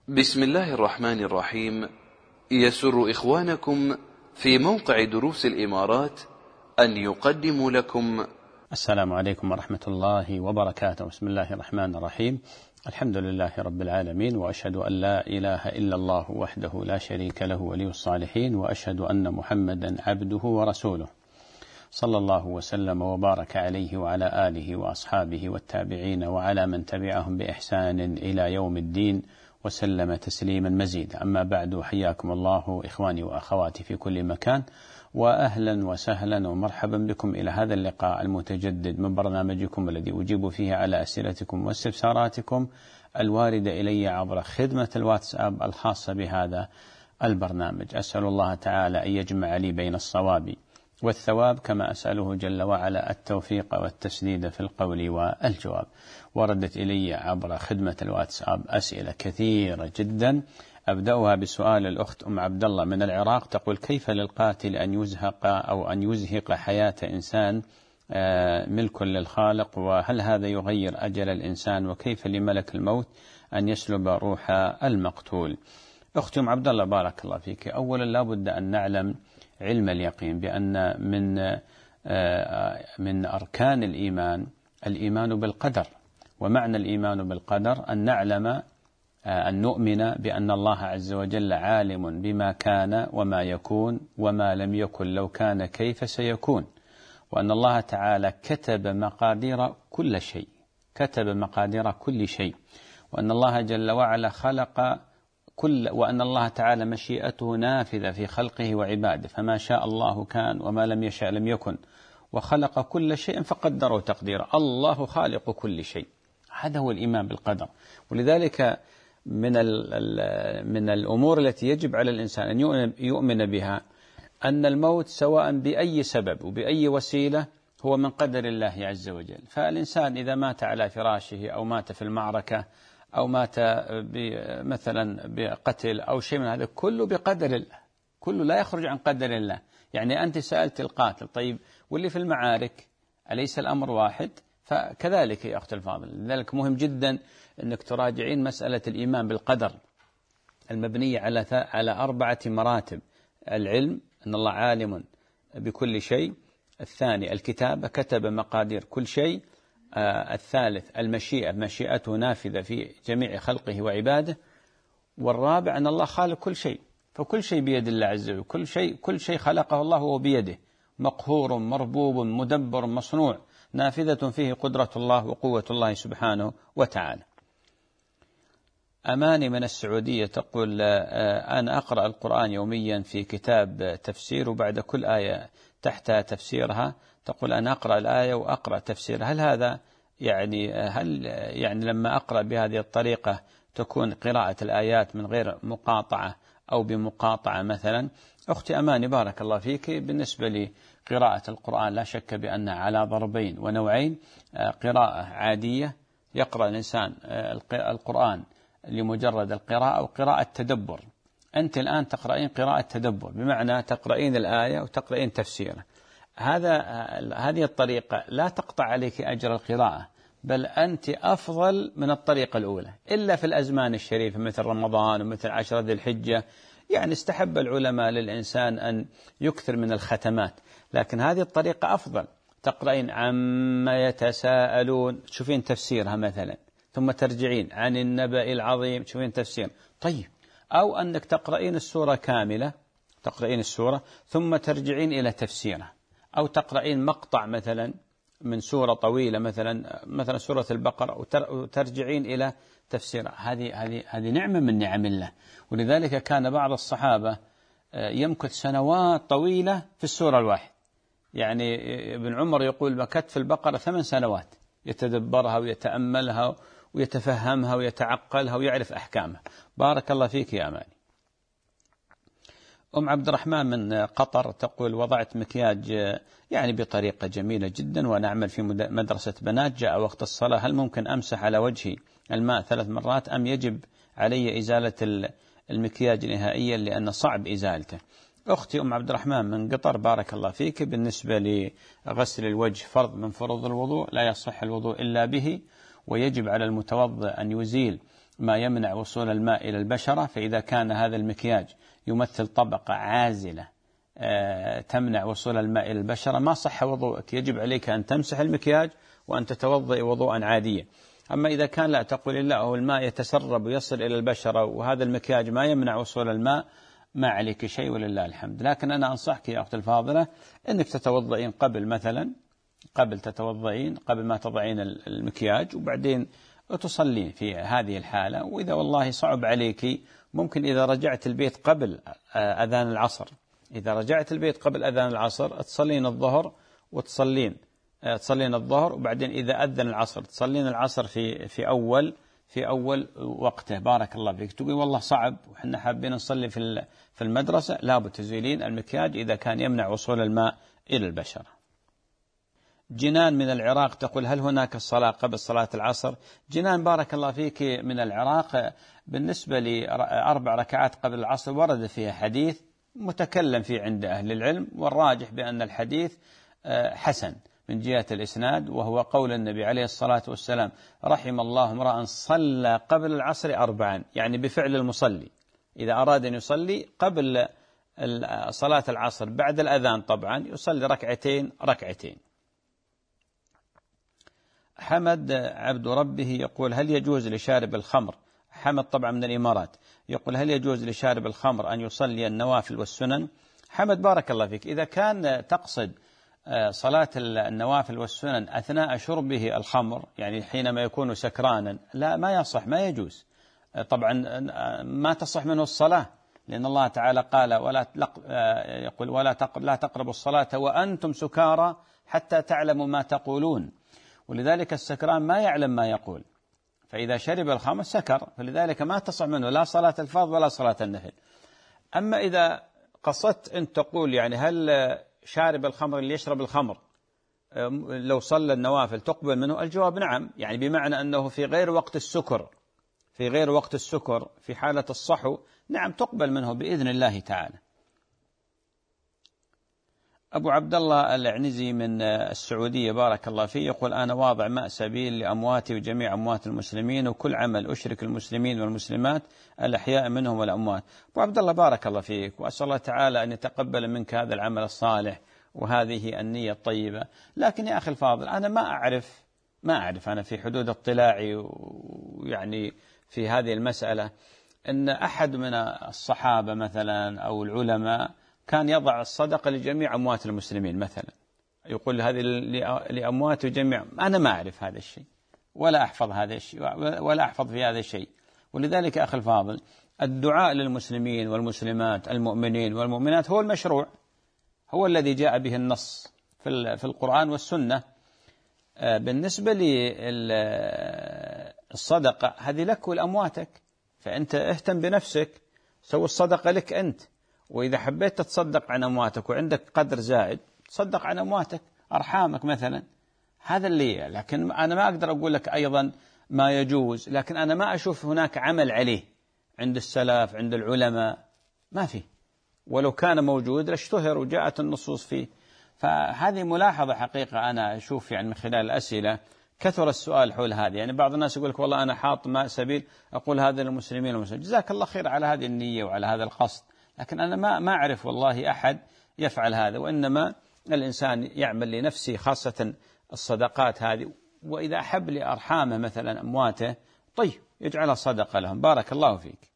بسم الله الرحمن الرحيم. يسر إخوانكم في موقع دروس الإمارات أن يقدموا لكم. السلام عليكم ورحمة الله وبركاته. بسم الله الرحمن الرحيم. الحمد لله رب العالمين، وأشهد أن لا إله إلا الله وحده لا شريك له ولي الصالحين، وأشهد أن محمدا عبده ورسوله، صلى الله وسلم وبارك عليه وعلى آله وأصحابه والتابعين وعلى من تبعهم بإحسان إلى يوم الدين، وسلم تسليما مزيدا. أما بعد، حياكم الله إخواني وأخواتي في كل مكان، وأهلا وسهلا ومرحبا بكم إلى هذا اللقاء المتجدد من برنامجكم الذي أجيب فيه على أسئلتكم واستفساراتكم الواردة إلي عبر خدمة الواتساب الخاصة بهذا البرنامج. أسأل الله تعالى أن يجمع لي بين الصواب والثواب، كما أسأله جل وعلا التوفيق والتسديد في القول والجواب. وردت إلي عبر خدمة الواتساب أسئلة كثيرة جدا، أبدأها بسؤال الأخت أم عبد الله من العراق، تقول: كيف للقاتل أن يزهق أو أن يزهق حياة إنسان ملك للخالق، وهل هذا يغير أجل الإنسان، وكيف لملك الموت أن يسلب روح المقتول؟ أختي أم عبد الله، بارك الله فيك. أولا لا بد أن نعلم علم اليقين بأن من أركان الإيمان بالقدر، ومعنى الإيمان بالقدر أن نعلم أن نؤمن بأن الله عز وجل عالم بما كان وما يكون وما لم يكن لو كان كيف سيكون، وأن الله تعالى كتب مقادير كل شيء، وأن الله جل وعلا خلق وأن الله تعالى مشيئته نافذة في خلقه وعباده، فما شاء الله كان وما لم يشاء لم يكن، وخلق كل شيء فقدره تقديرا. الله خالق كل شيء. هذا هو الإيمان بالقدر. ولذلك من الأمور التي يجب على الإنسان أن يؤمن بها أن الموت سواء بأي سبب وبأي وسيلة هو من قدر الله عز وجل. فالإنسان إذا مات على فراشه أو مات في المعركة أو مات مثلا بقتل أو شيء من هذا، كله بقدر الله، كله لا يخرج عن قدر الله. يعني أنت سألت القاتل، طيب واللي في المعارك أليس الأمر واحد؟ فكذلك يا أخت الفاضل. لذلك مهم جدا أنك تراجعين مسألة الإيمان بالقدر المبنية على 4 مراتب: العلم، أن الله عالم بكل شيء. الثاني الكتابة، كتب مقادير كل شيء. الثالث المشيئة، مشيئته نافذة في جميع خلقه وعباده. والرابع أن الله خالق كل شيء، فكل شيء بيد الله عز وجل، كل شيء خلقه الله وهو بيده، مقهور مربوب مدبر مصنوع، نافذة فيه قدرة الله وقوة الله سبحانه وتعالى. أماني من السعودية تقول: أنا أقرأ القرآن يوميا في كتاب تفسير، وبعد كل آية تحتها تفسيرها. تقول: أنا أقرأ الآية وأقرأ تفسيرها، هل هذا يعني لما أقرأ بهذه الطريقة تكون قراءة الآيات من غير مقاطعة أو بمقاطعة مثلا؟ أختي أماني، بارك الله فيك، بالنسبة لقراءة القرآن لا شك بأنها على ضربين ونوعين: قراءة عادية يقرأ الإنسان القرآن لمجرد القراءة، وقراءة تدبر. أنت الآن تقرأين قراءة تدبر، بمعنى تقرأين الآية وتقرأين تفسيره. هذه الطريقة لا تقطع عليك أجر القراءة، بل أنت أفضل من الطريقة الأولى، إلا في الأزمان الشريفة مثل رمضان ومثل 10 ذي الحجة. يعني استحب العلماء للإنسان أن يكثر من الختمات، لكن هذه الطريقة أفضل. تقرأين عما يتساءلون، تشوفين تفسيرها مثلا، ثم ترجعين عن النبأ العظيم، تشوفين تفسير. طيب، أو أنك تقرأين السورة كاملة، تقرأين السورة ثم ترجعين إلى تفسيرها، أو تقرأين مقطع مثلا من سورة طويلة مثلا سورة البقرة وترجعين إلى تفسيرها. هذه نعمة من نعم الله. ولذلك كان بعض الصحابة يمكث سنوات طويلة في السورة الواحدة. يعني ابن عمر يقول: مكثت في البقرة 8 سنوات يتدبرها ويتأملها ويتفهمها ويتعقلها ويعرف أحكامها. بارك الله فيك يا أماني. أم عبد الرحمن من قطر تقول: وضعت مكياج يعني بطريقة جميلة جدا، وأنا أعمل في مدرسة بنات، جاء وقت الصلاة، هل ممكن أمسح على وجهي الماء 3 مرات، أم يجب علي إزالة المكياج نهائيا لأن صعب إزالته؟ أختي أم عبد الرحمن من قطر، بارك الله فيك، بالنسبة لغسل الوجه فرض من فروض الوضوء، لا يصح الوضوء إلا به، ويجب على المتوضئ أن يزيل ما يمنع وصول الماء إلى البشرة، فإذا كان هذا المكياج يمثل طبقة عازلة تمنع وصول الماء إلى البشرة ما صح وضوءك، يجب عليك أن تمسح المكياج وأن تتوضئ وضوءا عاديا. أما إذا كان لا تقول لا هو الماء يتسرب ويصل إلى البشرة وهذا المكياج ما يمنع وصول الماء، ما عليك شيء ولله الحمد. لكن أنا أنصحك يا أختي الفاضلة أنك تتوضئين قبل، مثلا قبل تتوضئين قبل ما تضعين المكياج، وبعدين تصلين في هذه الحالة. وإذا والله صعب عليك ممكن إذا رجعت البيت قبل أذان العصر، إذا رجعت البيت قبل أذان العصر تصلين الظهر وتصلين الظهر، وبعدين إذا أذن العصر تصلين العصر في أول وقته. بارك الله فيك. تقول والله صعب وحنا حابين نصلي في المدرسة، لابد تزيلين المكياج إذا كان يمنع وصول الماء إلى البشرة. جنان من العراق تقول هل هناك الصلاة قبل صلاة العصر؟ جنان بارك الله فيك من العراق، بالنسبة ل4 ركعات قبل العصر ورد فيها حديث متكلم فيه عند أهل العلم، والراجح بأن الحديث حسن من جهة الإسناد، وهو قول النبي عليه الصلاة والسلام رحم الله امرأ صلى قبل العصر 4، يعني بفعل المصلي إذا أراد أن يصلي قبل صلاة العصر بعد الأذان طبعا يصلي ركعتين. حمد عبد ربه يقول هل يجوز لشارب الخمر، حمد طبعا من الإمارات، يقول هل يجوز لشارب الخمر أن يصلي النوافل والسنن؟ حمد بارك الله فيك، إذا كان تقصد صلاة النوافل والسنن أثناء شربه الخمر، يعني حينما يكون سكرانا، لا ما يصح، ما يجوز طبعا، ما تصح منه الصلاة، لأن الله تعالى قال لا تقربوا الصلاة وأنتم سكارى حتى تعلموا ما تقولون، ولذلك السكران ما يعلم ما يقول، فإذا شرب الخمر سكر، فلذلك ما تصح منه لا صلاة الفرض ولا صلاة النفل. أما إذا قصدت أن تقول يعني هل شارب الخمر اللي يشرب الخمر لو صلى النوافل تقبل منه، الجواب نعم، يعني بمعنى أنه في غير وقت السكر في حالة الصحو نعم تقبل منه بإذن الله تعالى. أبو عبد الله العنزي من السعودية بارك الله فيه يقول أنا واضع ماء سبيل لأمواتي وجميع أموات المسلمين، وكل عمل أشرك المسلمين والمسلمات الأحياء منهم والأموات. أبو عبد الله بارك الله فيك، وأسأل الله تعالى أن يتقبل منك هذا العمل الصالح وهذه النية الطيبة. لكن يا أخي الفاضل أنا ما أعرف أنا في حدود اطلاعي ويعني في هذه المسألة أن أحد من الصحابة مثلا أو العلماء كان يضع الصدقة لجميع أموات المسلمين مثلا، يقول هذه لأموات جميع، أنا ما أعرف هذا الشيء ولا أحفظ هذا الشيء ولا أحفظ في هذا الشيء. ولذلك أخي الفاضل الدعاء للمسلمين والمسلمات المؤمنين والمؤمنات هو المشروع، هو الذي جاء به النص في القرآن والسنة. بالنسبة للصدقة هذه لك ولأمواتك، فأنت اهتم بنفسك، سوي الصدقة لك أنت، وإذا حبيت تتصدق عن أمواتك وعندك قدر زائد تصدق عن أمواتك أرحامك مثلا، هذا اللي. لكن أنا ما أقدر أقول لك أيضا ما يجوز، لكن أنا ما أشوف هناك عمل عليه عند السلف عند العلماء، ما فيه، ولو كان موجود لاشتهر وجاءت النصوص فيه. فهذه ملاحظة حقيقة أنا أشوف يعني من خلال الأسئلة كثر السؤال حول هذه. يعني بعض الناس يقول لك والله أنا حاط ماء سبيل، أقول هذا للمسلمين والمسلمين، جزاك الله خير على هذه النية وعلى هذا القصد، لكن أنا ما أعرف والله أحد يفعل هذا، وإنما الإنسان يعمل لنفسه خاصة الصدقات هذه، وإذا أحب لأرحامه مثلا أمواته طيب يجعلها صدقة لهم. بارك الله فيك.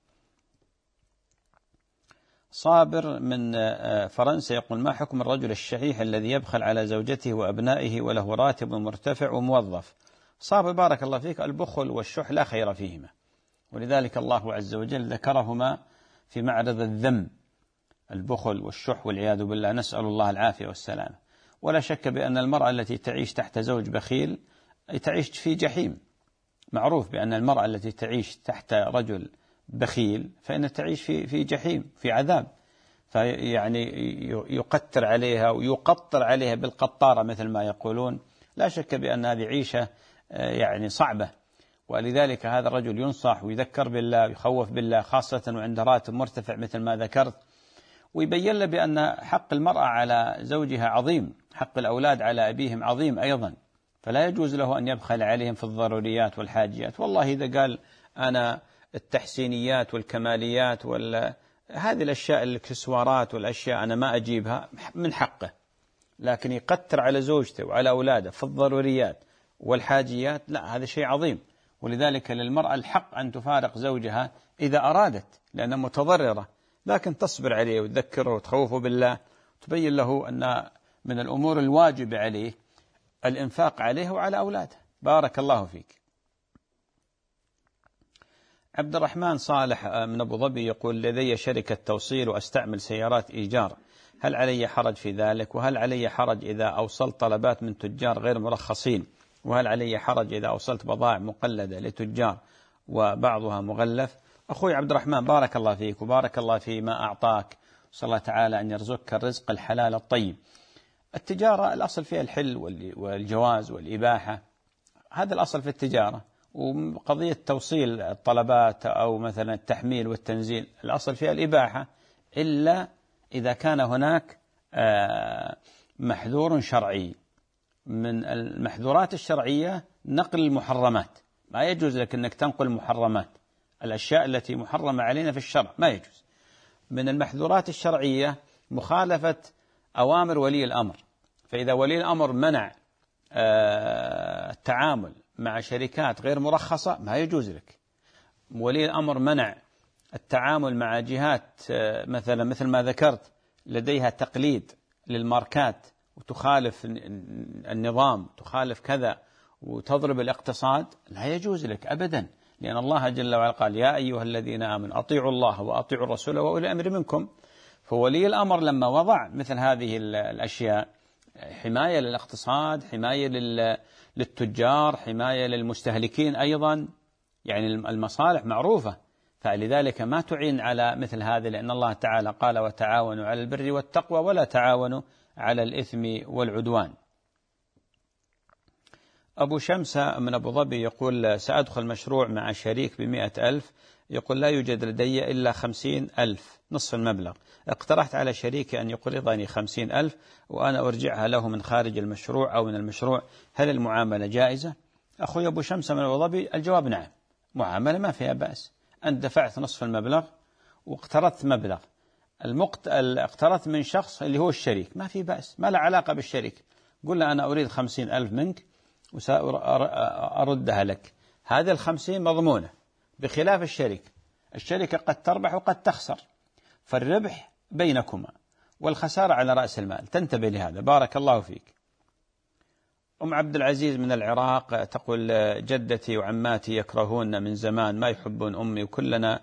صابر من فرنسا يقول ما حكم الرجل الشحيح الذي يبخل على زوجته وأبنائه وله راتب مرتفع وموظف؟ صابر بارك الله فيك، البخل والشح لا خير فيهما، ولذلك الله عز وجل ذكرهما في معرض الذم، البخل والشح والعياذ بالله، نسأل الله العافية والسلامة. ولا شك بأن المرأة التي تعيش تحت زوج بخيل تعيش في جحيم، معروف بأن المرأة التي تعيش تحت رجل بخيل فإن تعيش في جحيم، في عذاب، فيعني يقتر عليها ويقطر عليها بالقطارة مثل ما يقولون. لا شك بأن هذه عيشة يعني صعبة، ولذلك هذا الرجل ينصح ويذكر بالله ويخوف بالله، خاصة وعنده راتب مرتفع مثل ما ذكرت، ويبين له بأن حق المرأة على زوجها عظيم، حق الأولاد على أبيهم عظيم أيضا، فلا يجوز له أن يبخل عليهم في الضروريات والحاجيات. والله إذا قال أنا التحسينيات والكماليات هذه الأشياء، الإكسسوارات والأشياء أنا ما أجيبها، من حقه، لكن يقتر على زوجته وعلى أولاده في الضروريات والحاجيات، لا، هذا شيء عظيم. ولذلك للمرأة الحق أن تفارق زوجها إذا أرادت، لأنها متضررة، لكن تصبر عليه وتذكره وتخوفه بالله، تبين له أن من الأمور الواجبة عليه الإنفاق عليه وعلى أولاده. بارك الله فيك. عبد الرحمن صالح من أبو ظبي يقول: لدي شركة توصيل وأستعمل سيارات إيجار، هل علي حرج في ذلك؟ وهل علي حرج إذا أوصلت طلبات من تجار غير مرخصين؟ وهل علي حرج إذا أوصلت بضائع مقلدة لتجار وبعضها مغلف؟ أخوي عبد الرحمن، بارك الله فيك وبارك الله فيما أعطاك، صلى الله تعالى أن يرزقك الرزق الحلال الطيب. التجارة الأصل فيها الحل والجواز والإباحة، هذا الأصل في التجارة. وقضية توصيل الطلبات أو مثلا التحميل والتنزيل الأصل فيها الإباحة، إلا إذا كان هناك محذور شرعي. من المحذورات الشرعية نقل المحرمات، ما يجوز لك أنك تنقل المحرمات، الأشياء التي محرمة علينا في الشرع ما يجوز. من المحذورات الشرعية مخالفة أوامر ولي الأمر، فإذا ولي الأمر منع التعامل مع شركات غير مرخصة ما يجوز لك. ولي الأمر منع التعامل مع جهات مثل ما ذكرت لديها تقليد للماركات وتخالف النظام، تخالف كذا وتضرب الاقتصاد، لا يجوز لك أبدا، لأن الله جل وعلا قال: يا أيها الذين آمنوا أطيعوا الله وأطيعوا الرسول وأولي الأمر منكم. فولي الأمر لما وضع مثل هذه الأشياء حماية للاقتصاد، حماية للتجار، حماية للمستهلكين أيضا، يعني المصالح معروفة، فلذلك ما تعين على مثل هذا، لأن الله تعالى قال: وتعاونوا على البر والتقوى ولا تعاونوا على الإثم والعدوان. أبو شمسة من أبو ظبي يقول: سأدخل مشروع مع شريك ب100,000، يقول: لا يوجد لدي إلا 50,000 نصف المبلغ، اقترحت على شريكي أن يقرضني 50,000 وأنا أرجعها له من خارج المشروع أو من المشروع، هل المعاملة جائزة؟ أخوي أبو شمسة من أبو ظبي، الجواب نعم، معاملة ما فيها بأس. أنت دفعت نصف المبلغ واقترضت مبلغ، اقترضت من شخص اللي هو الشريك، ما في بأس، ما له علاقة بالشريك. قل له: أنا أريد 50,000 منك وسأردها لك، هذه 50 مضمونة، بخلاف الشركة قد تربح وقد تخسر، فالربح بينكما والخسارة على رأس المال، تنتبه لهذا. بارك الله فيك. أم عبد العزيز من العراق تقول: جدتي وعماتي يكرهون من زمان، ما يحبون أمي، وكلنا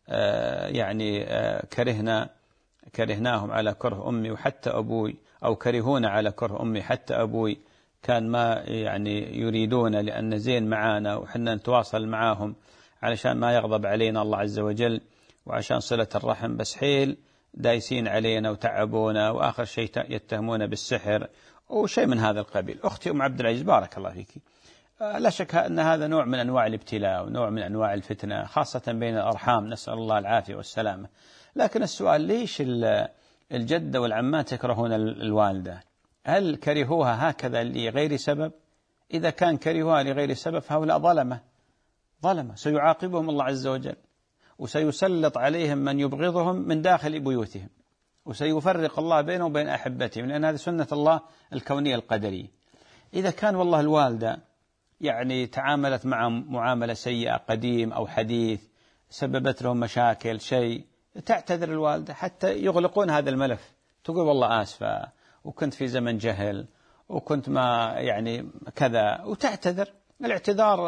كرهناهم على كره أمي وحتى أبوي، أو كرهونا على كره أمي حتى أبوي كان ما يريدون، لأن زين معانا وحنا نتواصل معاهم علشان ما يغضب علينا الله عز وجل وعشان صلة الرحم، بس حيل دايسين علينا وتعبونا، وآخر شيء يتهمون بالسحر وشيء من هذا القبيل. أختي أم عبد العزيز، بارك الله فيك، لا شك أن هذا نوع من أنواع الابتلاء ونوع من أنواع الفتنة، خاصة بين الأرحام، نسأل الله العافية والسلامة. لكن السؤال: ليش الجدة والعمات يكرهون الوالدة؟ هل كرهوها هكذا لغير سبب؟ إذا كان كرهوها لغير سبب فهؤلاء ظلمة، سيعاقبهم الله عز وجل، وسيسلط عليهم من يبغضهم من داخل بيوتهم، وسيفرق الله بينهم وبين أحبتهم، لأن هذه سنة الله الكونية القدرية. إذا كان والله الوالدة تعاملت مع معاملة سيئة قديم أو حديث، سببت لهم مشاكل شيء، تعتذر الوالدة حتى يغلقون هذا الملف، تقول: والله آسفة وكنت في زمن جهل وكنت ما كذا، وتعتذر. الاعتذار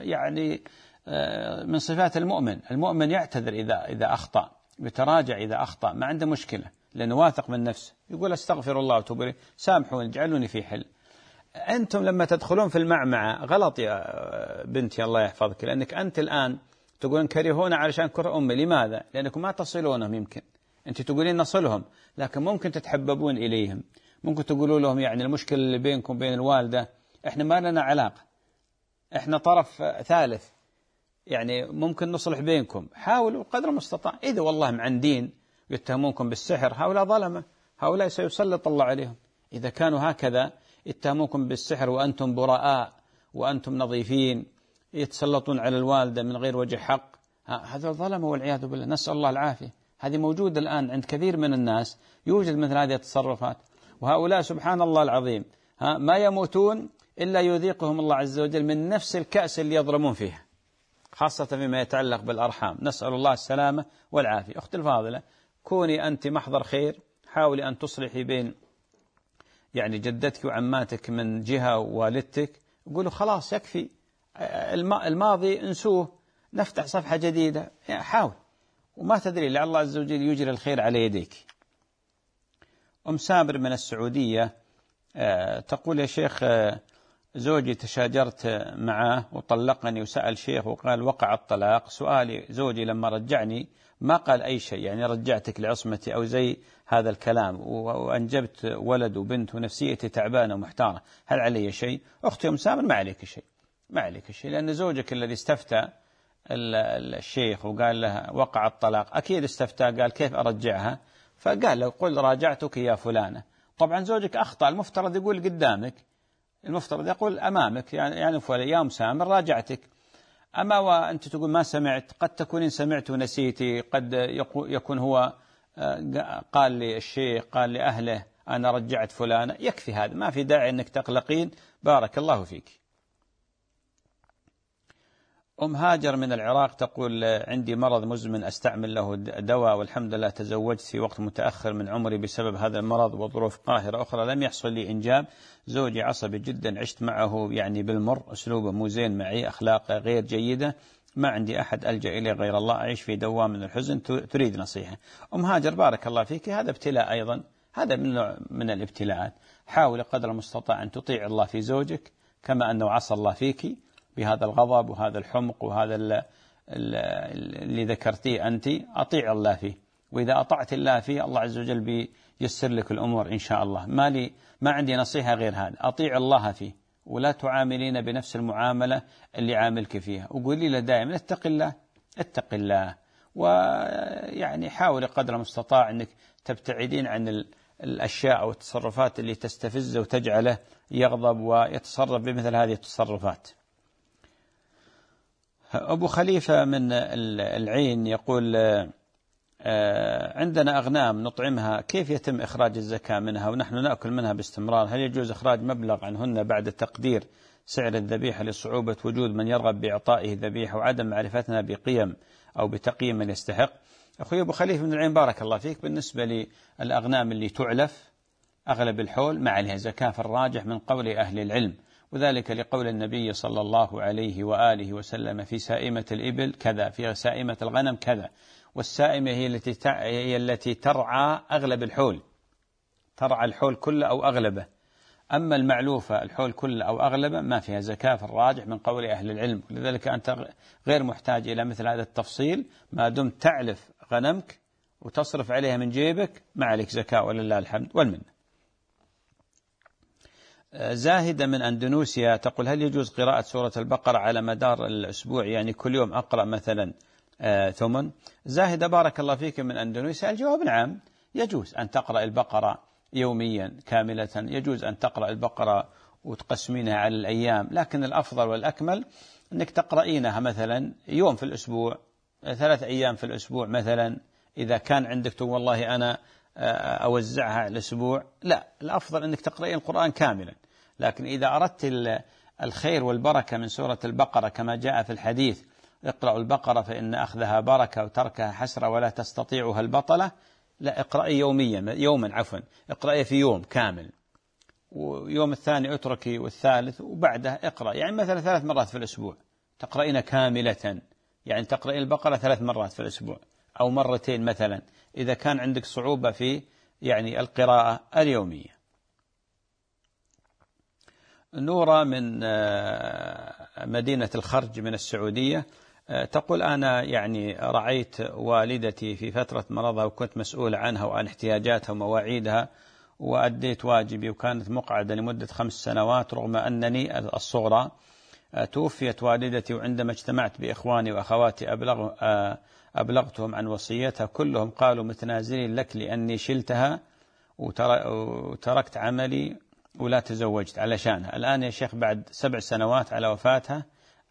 من صفات المؤمن يعتذر إذا أخطأ، يتراجع إذا أخطأ، ما عنده مشكلة، لأنه واثق من نفسه، يقول: استغفر الله وتوب إليه، سامحوني، اجعلوني في حل. أنتم لما تدخلون في المعمعة غلط يا بنتي، الله يحفظك، لأنك أنت الآن تقولون كرهونا علشان كره أمي، لماذا؟ لأنكم ما تصلونهم، يمكن أنت تقولين نصلهم، لكن ممكن تتحببون إليهم، ممكن تقولوا لهم المشكلة اللي بينكم بين الوالدة إحنا ما لنا علاقة، إحنا طرف ثالث، ممكن نصلح بينكم، حاولوا قدر المستطاع. إذا والله معندين يتهمونكم بالسحر، هؤلاء ظلمة، هؤلاء سيسلط الله عليهم. إذا كانوا هكذا يتهمونكم بالسحر وأنتم براء وأنتم نظيفين، يتسلطون على الوالدة من غير وجه حق، هذا ظلم والعياذ بالله، نسأل الله العافية. هذه موجودة الآن عند كثير من الناس، يوجد مثل هذه التصرفات. وهؤلاء سبحان الله العظيم ما يموتون إلا يذيقهم الله عز وجل من نفس الكأس اللي يضرمون فيها، خاصة فيما يتعلق بالأرحام، نسأل الله السلامة والعافية. أختي الفاضلة، كوني أنت محضر خير، حاولي أن تصلحي بين يعني جدتك وعماتك من جهة ووالدتك، قولوا خلاص يكفي الماضي انسوه، نفتح صفحة جديدة، يعني حاول، وما تدري لعل الله عز وجل يجري الخير على يديك. أم سابر من السعودية تقول: يا شيخ، زوجي تشاجرت معه وطلقني، وسأل شيخ وقال وقع الطلاق. سؤالي: زوجي لما رجعني ما قال أي شيء، يعني رجعتك لعصمتي أو زي هذا الكلام، وأنجبت ولد وبنت ونفسيتي تعبانة ومحتارة، هل علي شيء؟ أختي أم سامر، ما عليك شيء، ما عليك شيء، لأن زوجك الذي استفتى الشيخ وقال له وقع الطلاق أكيد استفتى قال كيف أرجعها، فقال له قل راجعتك يا فلانة. طبعا زوجك أخطأ، المفترض يقول قدامك، المفترض يقول أمامك، يعني يا أم سامر راجعتك. أما وأنت تقول ما سمعت، قد تكونين سمعت ونسيتي، قد يكون هو قال لي الشيخ، قال لأهله أنا رجعت فلانة، يكفي هذا، ما في داعي أنك تقلقين، بارك الله فيك. أم هاجر من العراق تقول: عندي مرض مزمن أستعمل له دواء، والحمد لله تزوجت في وقت متأخر من عمري بسبب هذا المرض، وظروف قاهرة أخرى لم يحصل لي إنجاب. زوجي عصبي جدا، عشت معه يعني بالمر، أسلوبه مو زين معي، أخلاقه غير جيدة، ما عندي أحد ألجأ إليه غير الله، أعيش في دوام من الحزن، تريد نصيحة. أم هاجر بارك الله فيك، هذا ابتلاء أيضا، هذا من الابتلاءات. حاول قدر المستطاع أن تطيع الله في زوجك كما أنه عصى الله فيك بهذا الغضب وهذا الحمق وهذا اللي ذكرتيه أنت، أطيع الله فيه، وإذا أطعت الله فيه الله عز وجل بيسر لك الأمور إن شاء الله. ما عندي نصيحة غير هذا، أطيع الله فيه، ولا تعاملين بنفس المعاملة اللي عاملك فيها، وقولي له دائما اتق الله اتق الله، ويعني حاول قدر المستطاع أنك تبتعدين عن الأشياء أو التصرفات اللي تستفزه وتجعله يغضب ويتصرف بمثل هذه التصرفات. أبو خليفة من العين يقول: عندنا أغنام نطعمها، كيف يتم إخراج الزكاة منها ونحن نأكل منها باستمرار؟ هل يجوز إخراج مبلغ عنهن بعد تقدير سعر الذبيحة لصعوبة وجود من يرغب بإعطائه ذبيحة وعدم معرفتنا بقيم أو بتقييم من يستحق؟ أخوي أبو خليفة من العين بارك الله فيك، بالنسبة للأغنام اللي تعلف أغلب الحول ما عليها زكاة في الراجح من قول أهل العلم، وذلك لقول النبي صلى الله عليه وآله وسلم: في سائمة الإبل كذا، في سائمة الغنم كذا. والسائمة هي التي ترعى أغلب الحول، ترعى الحول كله أو أغلبه. أما المعلوفة الحول كله أو أغلبه ما فيها زكاة في الراجح من قول أهل العلم، لذلك أنت غير محتاج إلى مثل هذا التفصيل، ما دمت تعلف غنمك وتصرف عليها من جيبك ما عليك زكاة، ولله الحمد والمنة. زاهدة من أندونيسيا تقول: هل يجوز قراءة سورة البقرة على مدار الأسبوع، يعني كل يوم أقرأ مثلا ثمن؟ زاهدة بارك الله فيك من أندونيسيا، الجواب نعم، يجوز أن تقرأ البقرة يوميا كاملة، يجوز أن تقرأ البقرة وتقسمينها على الأيام، لكن الأفضل والأكمل أنك تقرأينها مثلا يوم في الأسبوع، 3 أيام في الأسبوع مثلا، إذا كان عندك والله أنا أوزعها على الأسبوع، لا، الأفضل أنك تقرأين القرآن كاملا. لكن إذا أردت الخير والبركة من سورة البقرة كما جاء في الحديث: اقرأوا البقرة فإن أخذها بركة وتركها حسرة ولا تستطيعها البطلة، لا، اقرأي يوما اقرأي في يوم كامل، ويوم الثاني اتركي، والثالث، وبعده اقرأ، يعني مثلا 3 مرات في الأسبوع تقرأين كاملة، يعني تقرأين البقرة 3 مرات في الأسبوع أو 2 مرات مثلا، إذا كان عندك صعوبة في يعني القراءة اليومية. نورة من مدينة الخرج من السعودية تقول: أنا يعني رعيت والدتي في فترة مرضها وكنت مسؤول عنها وعن احتياجاتها ومواعيدها، وأديت واجبي، وكانت مقعدة لمدة 5 سنوات رغم أنني الصغرى. توفيت والدتي، وعندما اجتمعت بإخواني وأخواتي أبلغتهم عن وصيتها، كلهم قالوا متنازلين لك لأني شلتها وتركت عملي ولا تزوجت علشانها. الآن يا شيخ بعد 7 سنوات على وفاتها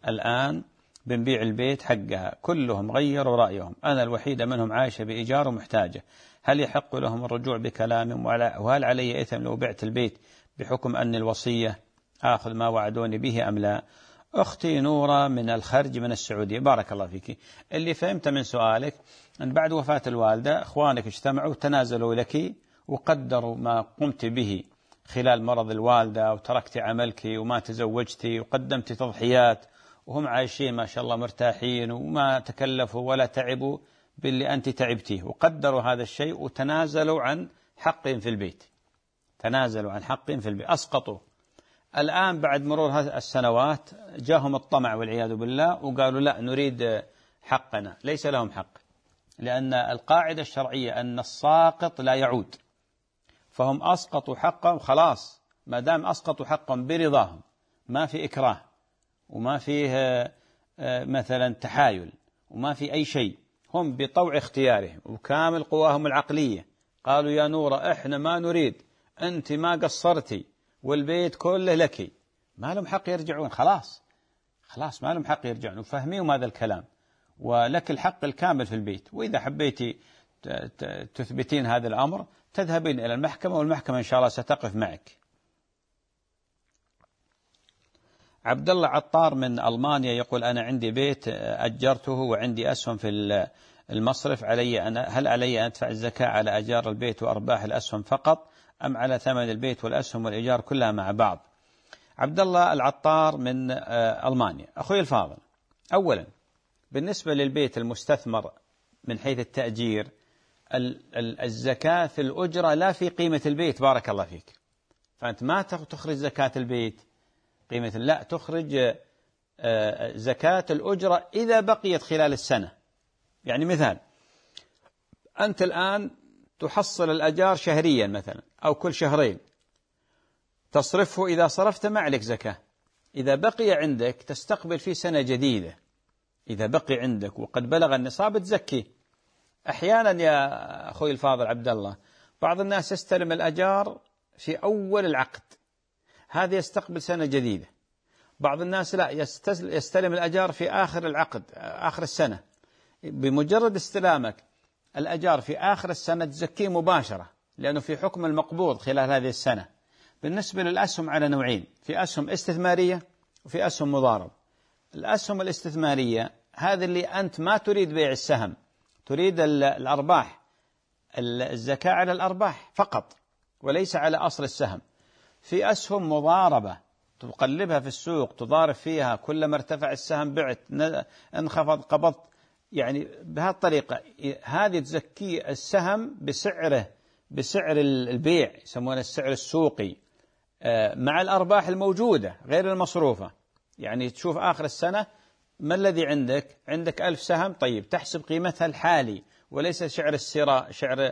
الآن بنبيع البيت حقها، كلهم غيروا رأيهم، أنا الوحيدة منهم عايشة بإيجار ومحتاجة، هل يحق لهم الرجوع بكلامهم؟ وهل علي إثم لو بعت البيت بحكم أن الوصية آخذ ما وعدوني به أم لا؟ أختي نورة من الخرج من السعودية، بارك الله فيك. اللي فهمت من سؤالك أن بعد وفاة الوالدة إخوانك اجتمعوا تنازلوا لك وقدروا ما قمت به خلال مرض الوالدة، وتركت عملك وما تزوجتي وقدمت تضحيات، وهم عايشين ما شاء الله مرتاحين وما تكلفوا ولا تعبوا باللي أنت تعبتيه، وقدروا هذا الشيء وتنازلوا عن حق في البيت، تنازلوا عن حق في البيت، أسقطوا. الآن بعد مرور هذه السنوات جاءهم الطمع والعياذ بالله وقالوا لا نريد حقنا، ليس لهم حق، لأن القاعدة الشرعية أن الساقط لا يعود، فهم أسقطوا حقهم خلاص، ما دام أسقطوا حقهم برضاهم، ما في إكراه وما فيه مثلا تحايل وما في أي شيء، هم بطوع اختيارهم وكامل قواهم العقلية قالوا يا نورة إحنا ما نريد، أنت ما قصرتي والبيت كله لك، ما لهم حق يرجعون، خلاص ما لهم حق يرجعون، وفهميهم هذا الكلام، ولك الحق الكامل في البيت، وإذا حبيتي تثبتين هذا الأمر تذهبين إلى المحكمة، والمحكمة إن شاء الله ستقف معك. عبد الله عطار من ألمانيا يقول أنا عندي بيت أجرته وعندي أسهم في المصرف، هل علي أن أدفع الزكاة على أجار البيت وأرباح الأسهم فقط أم على ثمن البيت والأسهم والإيجار كلها مع بعض؟ عبد الله العطار من ألمانيا، أخوي الفاضل، أولا بالنسبة للبيت المستثمر من حيث التأجير، الزكاة في الأجرة لا في قيمة البيت، بارك الله فيك، فأنت ما تخرج زكاة البيت قيمة، لا تخرج زكاة الأجرة إذا بقيت خلال السنة. يعني مثال، أنت الآن تحصل الأجار شهريا مثلا أو كل شهرين تصرفه، إذا صرفت ما عليك زكاة، إذا بقي عندك تستقبل في سنة جديدة، إذا بقي عندك وقد بلغ النصاب تزكي. أحيانا يا أخوي الفاضل عبد الله بعض الناس يستلم الأجار في أول العقد، هذا يستقبل سنة جديدة، بعض الناس لا يستلم الأجار في آخر العقد آخر السنة، بمجرد استلامك الأجار في آخر السنة تزكيه مباشرة، لأنه في حكم المقبوض خلال هذه السنة. بالنسبة للأسهم على نوعين، في أسهم استثمارية وفي أسهم مضارب. الأسهم الاستثمارية هذا اللي أنت ما تريد بيع السهم، تريد الأرباح، الزكاة على الأرباح فقط وليس على أصل السهم. في أسهم مضاربة تقلبها في السوق، تضارب فيها، كلما ارتفع السهم بعت، انخفض قبضت، يعني بهذه الطريقة هذه تزكي السهم بسعر البيع، يسمونه السعر السوقي، مع الأرباح الموجودة غير المصروفة. يعني تشوف آخر السنة ما الذي عندك 1000 سهم، طيب تحسب قيمتها الحالي وليس سعر الشراء،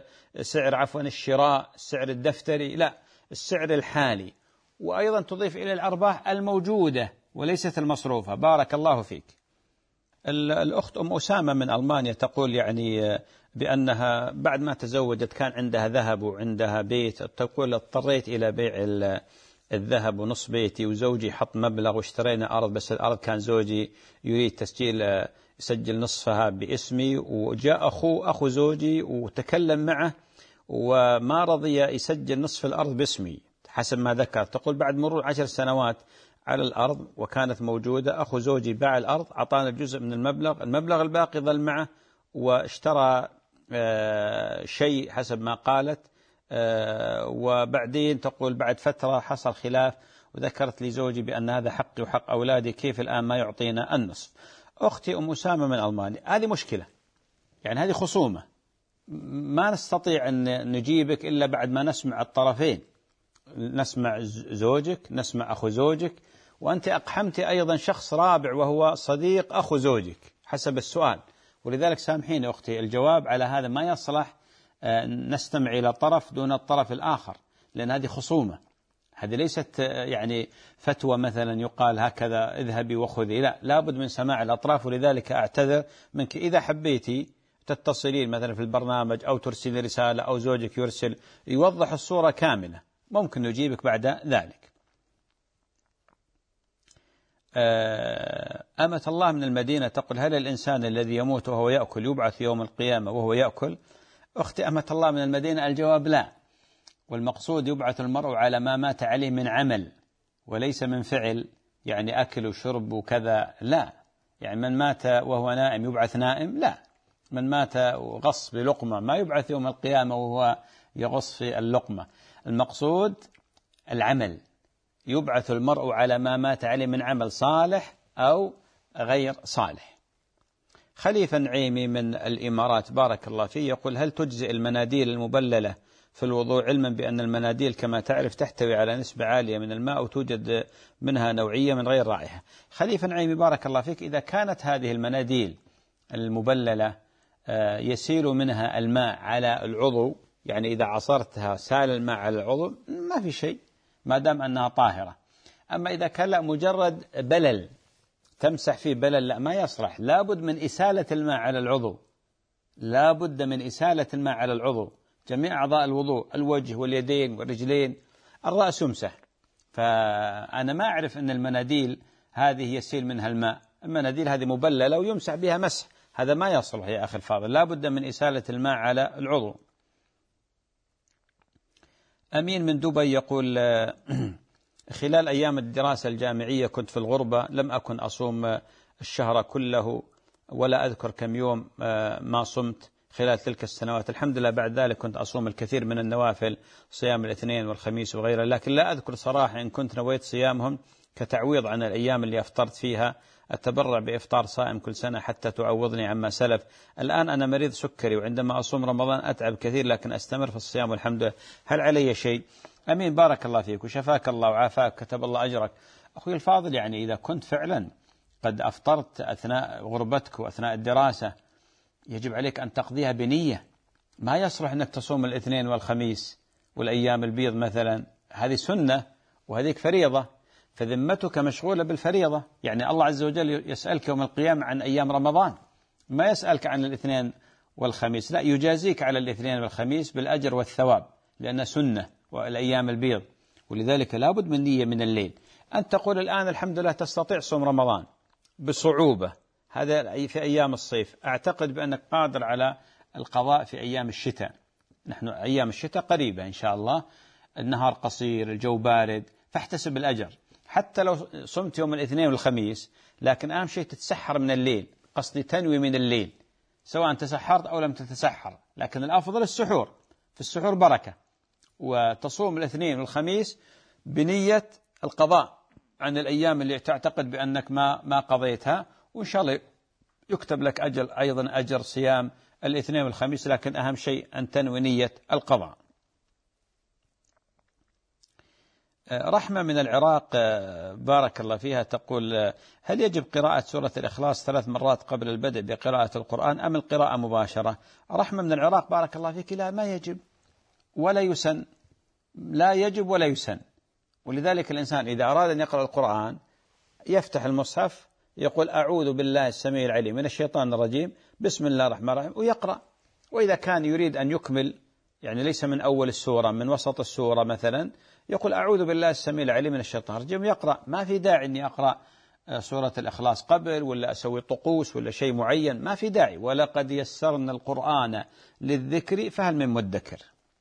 الشراء السعر الدفتري، لا السعر الحالي، وأيضا تضيف إلى الأرباح الموجودة وليست المصروفة. بارك الله فيك. الأخت أم أسامة من ألمانيا تقول يعني بأنها بعد ما تزوجت كان عندها ذهب وعندها بيت، تقول اضطريت إلى بيع الذهب ونص بيتي، وزوجي حط مبلغ واشترينا أرض، بس الأرض كان زوجي يريد يسجل نصفها باسمي، وجاء أخو زوجي وتكلم معه وما رضي يسجل نصف الأرض باسمي حسب ما ذكر. تقول بعد مرور 10 سنوات على الأرض وكانت موجودة، أخو زوجي باع الأرض، أعطانا جزء من المبلغ الباقي ظل معه، واشترى شيء حسب ما قالت، وبعدين تقول بعد فترة حصل خلاف، وذكرت لي زوجي بأن هذا حقي وحق أولادي، كيف الآن ما يعطينا النصف؟ أختي أم أسامة من ألمانيا، هذه مشكلة، يعني هذه خصومة، ما نستطيع أن نجيبك إلا بعد ما نسمع الطرفين، نسمع زوجك، نسمع أخو زوجك، وأنت أقحمت أيضا شخص رابع وهو صديق أخو زوجك حسب السؤال. ولذلك سامحيني أختي، الجواب على هذا ما يصلح نستمع إلى طرف دون الطرف الآخر، لأن هذه خصومة، هذه ليست يعني فتوى مثلا يقال هكذا اذهبي وخذي، لا، لابد من سماع الأطراف. ولذلك أعتذر منك إذا حبيتي تتصلين مثلا في البرنامج أو ترسل رسالة أو زوجك يرسل يوضح الصورة كاملة، ممكن نجيبك بعد ذلك. أمة الله من المدينة تقول: هل الإنسان الذي يموت وهو يأكل يبعث يوم القيامة وهو يأكل؟ أختي أمة الله من المدينة، الجواب لا. والمقصود يبعث المرء على ما مات عليه من عمل وليس من فعل، يعني أكل وشرب وكذا، لا. يعني من مات وهو نائم يبعث نائم؟ لا. من مات غص بلقمة ما يبعث يوم القيامة وهو يغص في اللقمة. المقصود العمل، يبعث المرء على ما مات عليه من عمل صالح أو غير صالح. خليفة نعيمي من الإمارات بارك الله فيه يقول: هل تجزئ المناديل المبللة في الوضوء، علما بأن المناديل كما تعرف تحتوي على نسبة عالية من الماء وتوجد منها نوعية من غير رائحة؟ خليفة نعيمي بارك الله فيك، إذا كانت هذه المناديل المبللة يسيل منها الماء على العضو، يعني إذا عصرتها سال الماء على العضو، ما في شيء ما دام أنها طاهرة. أما إذا كان لا مجرد بلل تمسح فيه بلل، لا، ما يصلح، لابد من إسالة الماء على العضو، لابد من إسالة الماء على العضو، جميع أعضاء الوضوء، الوجه واليدين والرجلين، الرأس يمسح. فأنا ما أعرف أن المناديل هذه يسيل منها الماء، المناديل هذه مبللة ويمسح بها مسح، هذا ما يصلح يا أخي الفاضل، لابد من إسالة الماء على العضو. أمين من دبي يقول: خلال أيام الدراسة الجامعية كنت في الغربة، لم أكن أصوم الشهر كله ولا أذكر كم يوم ما صمت خلال تلك السنوات. الحمد لله بعد ذلك كنت أصوم الكثير من النوافل، صيام الاثنين والخميس وغيره، لكن لا أذكر صراحة إن كنت نويت صيامهم كتعويض عن الأيام اللي أفطرت فيها. أتبرع بإفطار صائم كل سنة حتى تعوضني عما سلف. الآن أنا مريض سكري، وعندما أصوم رمضان أتعب كثير، لكن أستمر في الصيام والحمد لله. هل علي شيء؟ أمين بارك الله فيك وشفاك الله وعافاك، كتب الله أجرك. أخوي الفاضل، يعني إذا كنت فعلا قد أفطرت أثناء غربتك وأثناء الدراسة، يجب عليك أن تقضيها بنية. ما يصلح أنك تصوم الاثنين والخميس والأيام البيض مثلا، هذه سنة وهذه فريضة، فذمتك مشغولة بالفريضة. يعني الله عز وجل يسألك يوم القيامة عن أيام رمضان، ما يسألك عن الاثنين والخميس، لا، يجازيك على الاثنين والخميس بالأجر والثواب لأنها سنة والأيام البيض. ولذلك لابد من نية من الليل. أنت تقول الآن الحمد لله تستطيع صوم رمضان بصعوبة، هذا في أيام الصيف، أعتقد بأنك قادر على القضاء في أيام الشتاء. نحن أيام الشتاء قريبة إن شاء الله، النهار قصير، الجو بارد، فاحتسب الأجر حتى لو صمت يوم الاثنين والخميس. لكن أهم شيء تتسحر من الليل، قصدي تنوي من الليل، سواء تسحرت أو لم تتسحر، لكن الأفضل السحور، في السحور بركة. وتصوم الاثنين والخميس بنية القضاء عن الأيام اللي تعتقد بأنك ما قضيتها، وإن شاء الله يكتب لك أيضا أجر صيام الاثنين والخميس، لكن أهم شيء أن تنوي نية القضاء. رحمة من العراق بارك الله فيها تقول: هل يجب قراءة سورة الإخلاص 3 مرات قبل البدء بقراءة القرآن أم القراءة مباشرة؟ رحمة من العراق بارك الله فيك، لا، ما يجب ولا يسن، لا يجب ولا يسن. ولذلك الإنسان إذا أراد أن يقرأ القرآن يفتح المصحف، يقول: أعوذ بالله السميع العليم من الشيطان الرجيم، بسم الله الرحمن الرحيم، ويقرأ. وإذا كان يريد أن يكمل، يعني ليس من أول السورة، من وسط السورة مثلا، يقول: أعوذ بالله السميع العليم من الشيطان الرجيم، يقرأ. ما في داعي أني أقرأ سورة الإخلاص قبل، ولا أسوي طقوس ولا شيء معين، ما في داعي. ولقد يسرنا القرآن للذكر فهل من مدكر.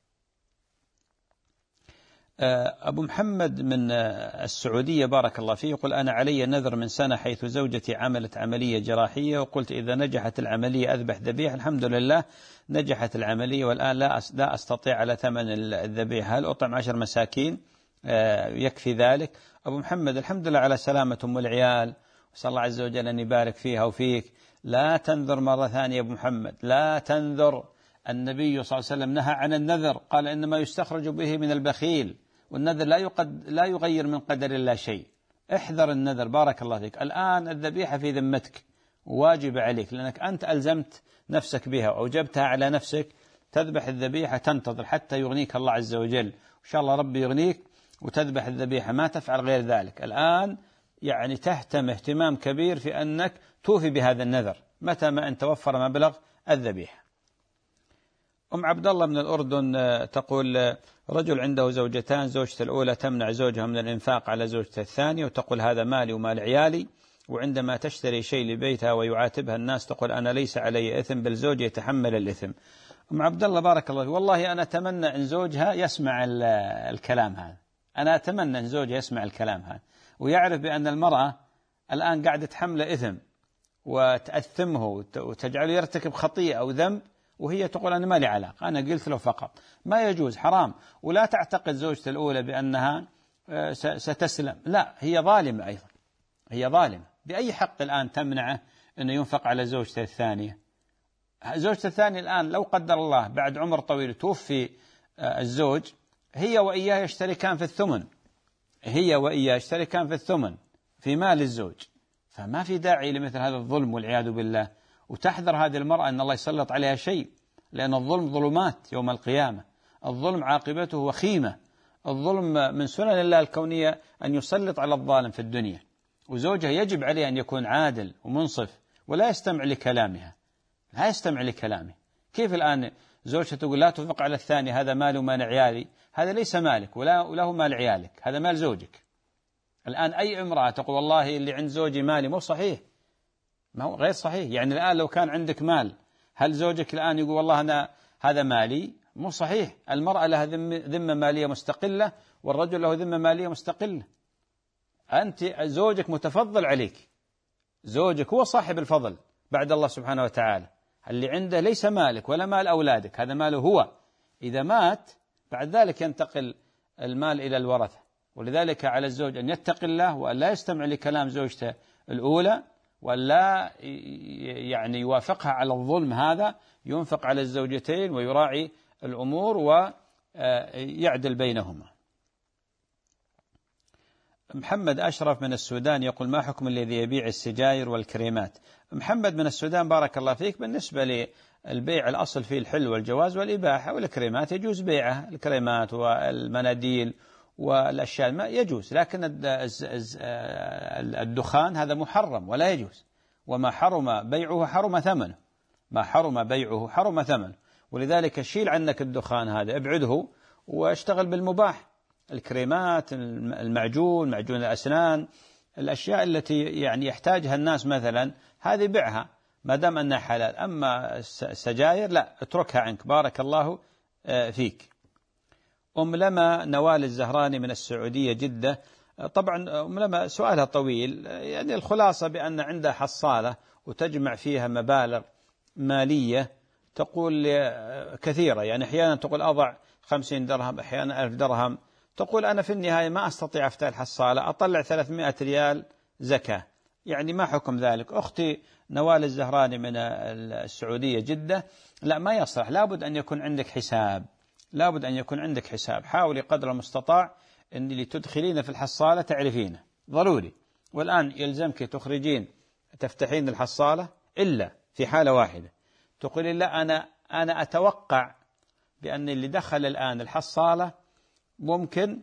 أبو محمد من السعودية بارك الله فيه يقول: أنا علي نذر من سنة، حيث زوجتي عملت عملية جراحية، وقلت إذا نجحت العملية أذبح ذبيحة. الحمد لله نجحت العملية، والآن لا أستطيع على ثمن الذبيحة، هل أطعم 10 مساكين يكفي ذلك؟ أبو محمد الحمد لله على سلامة أم العيال، وصلى الله عز وجل أن يبارك فيها وفيك. لا تنذر مرة ثانية يا أبو محمد، لا تنذر. النبي صلى الله عليه وسلم نهى عن النذر، قال: إنما يستخرج به من البخيل، والنذر لا يغير من قدر الله شيء. احذر النذر بارك الله فيك. الآن الذبيحة في ذمتك، واجب عليك، لأنك أنت ألزمت نفسك بها وأوجبتها على نفسك. تذبح الذبيحة، تنتظر حتى يغنيك الله عز وجل، وإن شاء الله ربي يغنيك وتذبح الذبيحة، ما تفعل غير ذلك. الآن يعني تهتم اهتمام كبير في أنك توفي بهذا النذر متى ما أن توفر مبلغ الذبيحة. أم عبد الله من الأردن تقول رجل عنده زوجتان، زوجته الأولى تمنع زوجها من الإنفاق على زوجته الثانية وتقول هذا مالي ومال عيالي، وعندما تشتري شيء لبيتها ويعاتبها الناس تقول أنا ليس علي إثم بل زوجي يتحمل الإثم. أم عبد الله بارك الله فيك، والله أنا أتمنى أن زوجها يسمع الكلام هذا، أنا أتمنى أن زوجها يسمع الكلام هذا ويعرف بأن المرأة الآن قاعدة تحمل إثم وتأثمه وتجعله يرتكب خطيئة أو ذنب، وهي تقول أنا ما لي علاقة، أنا قلت له فقط. ما يجوز، حرام. ولا تعتقد زوجته الأولى بأنها ستسلم، لا، هي ظالمة أيضا، هي ظالمة. بأي حق الآن تمنعه أنه ينفق على زوجته الثانية؟ زوجته الثانية الآن لو قدر الله بعد عمر طويل توفي الزوج، هي وإياه يشتركان في الثمن، هي وإياه يشتركان في الثمن في مال الزوج، فما في داعي لمثل هذا الظلم والعياذ بالله. وتحذر هذه المرأة أن الله يسلط عليها شيء، لأن الظلم ظلمات يوم القيامة، الظلم عاقبته وخيمة، الظلم من سنن الله الكونية أن يسلط على الظالم في الدنيا. وزوجها يجب عليه أن يكون عادل ومنصف ولا يستمع لكلامها، لا يستمع لكلامه. كيف الآن زوجته تقول لا تنفق على الثاني، هذا مالي ومال عيالي؟ هذا ليس مالك وله مال عيالك، هذا مال زوجك. الآن أي امرأة تقول والله اللي عند زوجي مالي، مو صحيح، ما هو غير صحيح. يعني الآن لو كان عندك مال، هل زوجك الآن يقول والله أنا هذا مالي؟ مو صحيح. المرأة لها ذمة مالية مستقلة والرجل له ذمة مالية مستقلة. أنت زوجك متفضل عليك، زوجك هو صاحب الفضل بعد الله سبحانه وتعالى. اللي عنده ليس مالك ولا مال أولادك، هذا ماله هو. إذا مات بعد ذلك ينتقل المال إلى الورثة. ولذلك على الزوج أن يتقي الله وأن لا يستمع لكلام زوجته الأولى، ولا يعني يوافقها على الظلم هذا، ينفق على الزوجتين ويراعي الأمور ويعدل بينهما. محمد أشرف من السودان يقول ما حكم الذي يبيع السجاير والكريمات؟ محمد من السودان بارك الله فيك، بالنسبة للبيع الأصل فيه الحل والجواز والإباحة، والكريمات يجوز بيعها، الكريمات والمناديل والأشياء ما يجوز، لكن الدخان هذا محرم ولا يجوز، وما حرم بيعه حرم ثمنه، ما حرم بيعه حرم ثمنه. ولذلك شيل عنك الدخان هذا، ابعده واشتغل بالمباح، الكريمات، المعجون، معجون الأسنان، الأشياء التي يعني يحتاجها الناس مثلا، هذه بيعها ما دام أنها حلال. أما السجاير لا، اتركها عنك، بارك الله فيك. أم لما نوال الزهراني من السعودية جدة، طبعا أم لما سؤالها طويل، يعني الخلاصة بأن عندها حصالة وتجمع فيها مبالغ مالية، تقول كثيرة، يعني أحيانا تقول أضع 50 درهم، أحيانا 1000 درهم، تقول أنا في النهاية ما أستطيع أفتح الحصالة، أطلع 300 ريال زكاة، يعني ما حكم ذلك؟ أختي نوال الزهراني من السعودية جدة، لا ما يصلح، لابد أن يكون عندك حساب، لابد أن يكون عندك حساب. حاولي قدر المستطاع أن اللي تدخلين في الحصالة تعرفينه، ضروري. والآن يلزمك تخرجين تفتحين الحصالة إلا في حالة واحدة، تقولين لا أنا أتوقع بأن اللي دخل الآن الحصالة ممكن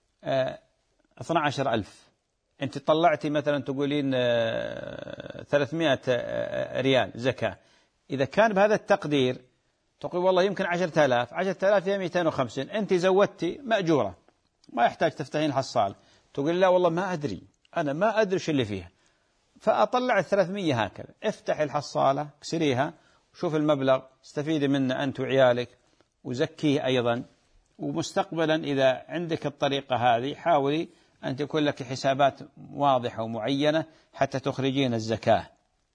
12,000، أنت طلعتي مثلا تقولين 300 ريال زكاة، إذا كان بهذا التقدير تقول والله يمكن 10,000 هي 250، أنت زودتي مأجورة، ما يحتاج تفتحين الحصالة. تقول لا والله ما أدري، أنا ما أدري شو اللي فيها، فأطلع 300 هكذا. افتح الحصالة، اكسريها، وشوف المبلغ، استفيدي منه أنت وعيالك، وزكيه أيضا. ومستقبلا إذا عندك الطريقة هذه حاولي أن تكون لك حسابات واضحة ومعينة حتى تخرجين الزكاة.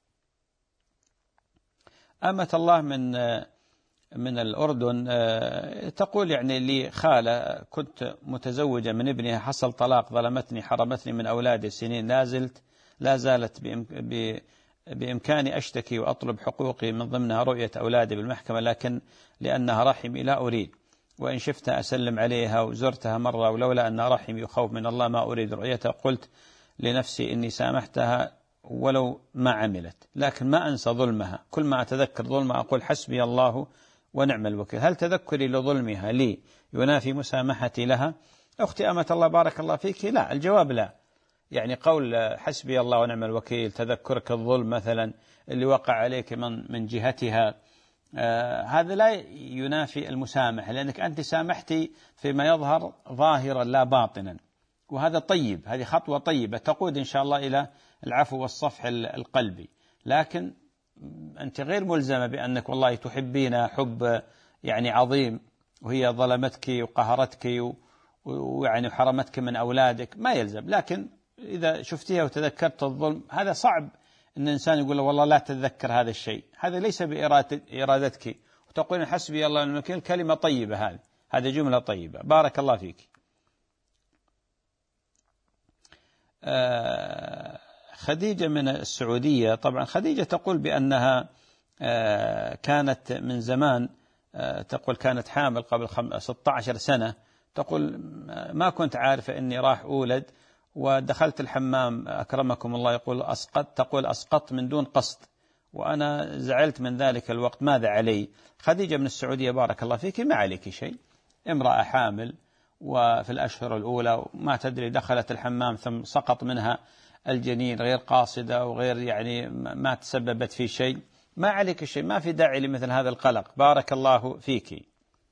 أمة الله من الأردن تقول يعني لي خالة كنت متزوجة من ابنها، حصل طلاق، ظلمتني، حرمتني من أولادي سنين، لا زالت بإمكاني أشتكي وأطلب حقوقي، من ضمنها رؤية أولادي بالمحكمة، لكن لأنها رحمي لا أريد، وإن شفت أسلم عليها وزرتها مرة، ولولا أن رحمي يخوف من الله ما أريد رؤيتها. قلت لنفسي إني سامحتها ولو ما عملت، لكن ما أنسى ظلمها، كل ما أتذكر ظلمها أقول حسبي الله ونعم الوكيل. هل تذكري لظلمها لي ينافي مسامحتي لها؟ أختي أمة الله بارك الله فيك، لا، الجواب لا. يعني قول حسبي الله ونعم الوكيل، تذكرك الظلم مثلا اللي وقع عليك من جهتها، هذا لا ينافي المسامحة، لأنك أنت سامحتي فيما يظهر ظاهرا لا باطنا، وهذا طيب، هذه خطوة طيبة تقود إن شاء الله إلى العفو والصفح القلبي. لكن أنت غير ملزمة بأنك والله تحبين حب يعني عظيم وهي ظلمتك وقهرتك ويعني حرمتك من أولادك، ما يلزم. لكن إذا شفتيها وتذكرت الظلم، هذا صعب أن الإنسان يقول له والله لا تتذكر هذا الشيء، هذا ليس بإرادتك، وتقول حسبي الله ونعم الوكيل، كلمة طيبة، هذه جملة طيبة. بارك الله فيك. خديجة من السعودية، طبعا خديجة تقول بأنها كانت من زمان، تقول كانت حامل قبل 16 سنة، تقول ما كنت عارفة أني راح أولد، ودخلت الحمام أكرمكم الله تقول أسقطت من دون قصد، وأنا زعلت من ذلك الوقت، ماذا علي؟ خديجة من السعودية بارك الله فيك، ما عليك شيء، امرأة حامل وفي الأشهر الأولى ما تدري، دخلت الحمام ثم سقط منها الجنين غير قاصدة وغير يعني ما تسببت في شيء، ما عليك شيء، ما في داعي لمثل هذا القلق. بارك الله فيك.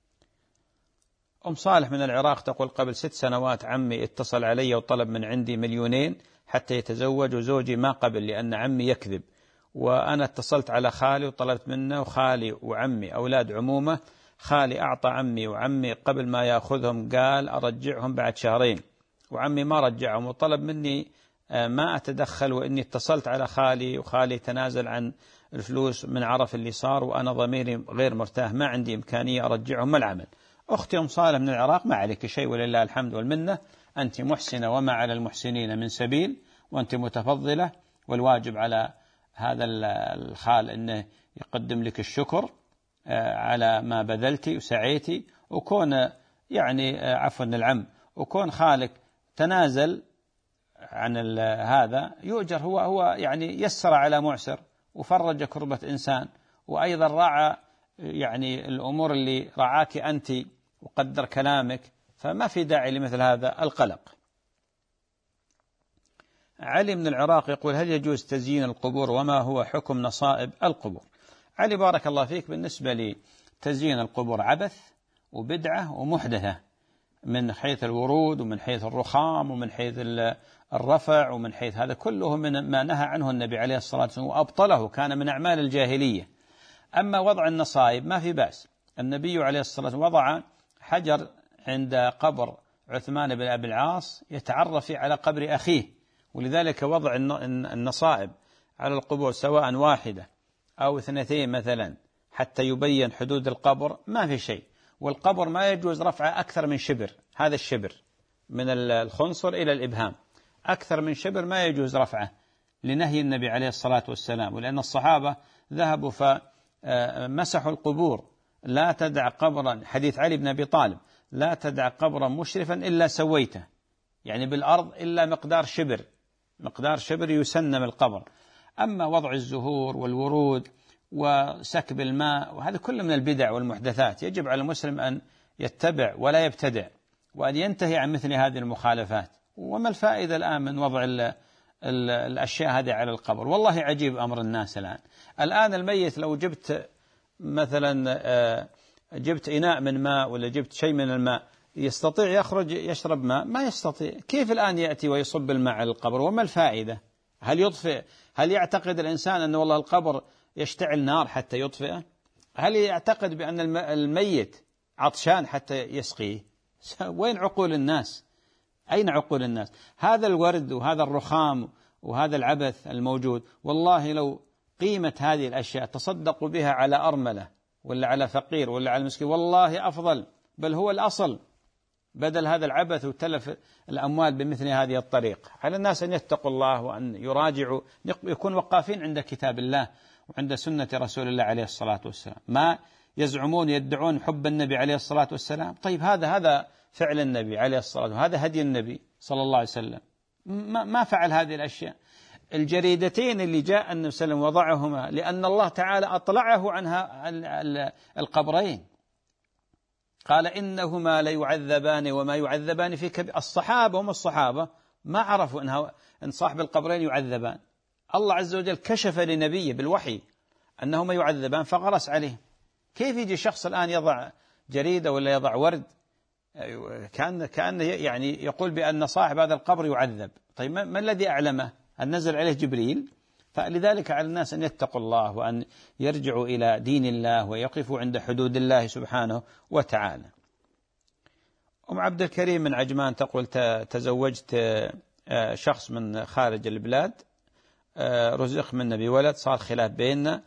أم صالح من العراق تقول قبل 6 سنوات عمي اتصل علي وطلب من عندي 2,000,000 حتى يتزوج، وزوجي ما قبل لأن عمي يكذب، وأنا اتصلت على خالي وطلبت منه، وخالي وعمي أولاد عمومة، خالي أعطى عمي وعمي قبل ما يأخذهم قال أرجعهم بعد 2 شهر، وعمي ما رجعهم وطلب مني ما أتدخل، وإني اتصلت على خالي وخالي تنازل عن الفلوس من عرف اللي صار، وأنا ضميري غير مرتاح، ما عندي إمكانية أرجعهم، ما العمل؟ أختي أم صالح من العراق، ما عليك شيء ولله الحمد والمنة، أنت محسنة وما على المحسنين من سبيل، وأنت متفضلة، والواجب على هذا الخال أنه يقدم لك الشكر على ما بذلتي وسعيتي، وكون يعني عفوا العم، وكون خالك تنازل عن هذا يؤجر، هو يعني يسر على معسر وفرج كربة إنسان، وأيضا راعى يعني الأمور اللي رعاك أنت وقدر كلامك، فما في داعي لمثل هذا القلق. علي من العراق يقول هل يجوز تزيين القبور، وما هو حكم نصائب القبور؟ علي بارك الله فيك، بالنسبة لي تزيين القبور عبث وبدعة ومحدثة، من حيث الورود ومن حيث الرخام ومن حيث الرفع ومن حيث هذا كله من ما نهى عنه النبي عليه الصلاة والسلام وأبطله، كان من أعمال الجاهلية. أما وضع النصائب ما في بأس، النبي عليه الصلاة والسلام وضع حجر عند قبر عثمان بن أبي العاص يتعرف على قبر أخيه، ولذلك وضع النصائب على القبور سواء 1 أو 2 مثلا حتى يبين حدود القبر ما في شيء، والقبر ما يجوز رفعه أكثر من شبر، هذا الشبر من الخنصر إلى الإبهام، أكثر من شبر ما يجوز رفعه لنهي النبي عليه الصلاة والسلام، ولأن الصحابة ذهبوا فمسحوا القبور، لا تدع قبرا، حديث علي بن أبي طالب، لا تدع قبرا مشرفا إلا سويته، يعني بالأرض إلا مقدار شبر يسنم القبر. أما وضع الزهور والورود وسكب الماء وهذا كله من البدع والمحدثات، يجب على المسلم أن يتبع ولا يبتدع، وأن ينتهي عن مثل هذه المخالفات. وما الفائدة الآن من وضع الأشياء هذه على القبر؟ والله عجيب أمر الناس الآن الميت لو جبت مثلا جبت إناء من ماء ولا جبت شيء من الماء، يستطيع يخرج يشرب ماء؟ ما يستطيع. كيف الآن يأتي ويصب الماء على القبر؟ وما الفائدة؟ هل يطفئ؟ هل يعتقد الإنسان أن والله القبر يشتعل نار حتى يطفئه؟ هل يعتقد بأن الميت عطشان حتى يسقيه؟ وين عقول الناس؟ أين عقول الناس؟ هذا الورد وهذا الرخام وهذا العبث الموجود، والله لو قيمة هذه الأشياء تصدقوا بها على أرملة ولا على فقير ولا على مسكين، والله أفضل، بل هو الأصل، بدل هذا العبث وتلف الأموال بمثل هذه الطريقة. على الناس أن يتقوا الله وأن يراجعوا، يكون وقافين عند كتاب الله وعند سنة رسول الله عليه الصلاة والسلام، ما يزعمون يدعون حب النبي عليه الصلاة والسلام. طيب هذا فعل النبي عليه الصلاة والسلام، هذا هدي النبي صلى الله عليه وسلم، ما فعل هذه الأشياء. الجريدتين اللي جاء النبي صلى الله عليه وسلم وضعهما لأن الله تعالى أطلعه عنها القبرين، قال إنهما ليعذبان وما يعذبان في كبير. الصحابة هم الصحابة ما عرفوا أن صاحب القبرين يعذبان، الله عز وجل كشف لنبيه بالوحي أنهما يعذبان فغرس عليه. كيف يجي شخص الآن يضع جريدة ولا يضع ورد، كان يعني يقول بأن صاحب هذا القبر يعذب؟ طيب ما الذي أعلمه؟ أن نزل عليه جبريل؟ فلذلك على الناس أن يتقوا الله وأن يرجعوا إلى دين الله ويقفوا عند حدود الله سبحانه وتعالى. أم عبد الكريم من عجمان تقول تزوجت شخص من خارج البلاد، رزق منا بولد، صار خلاف بيننا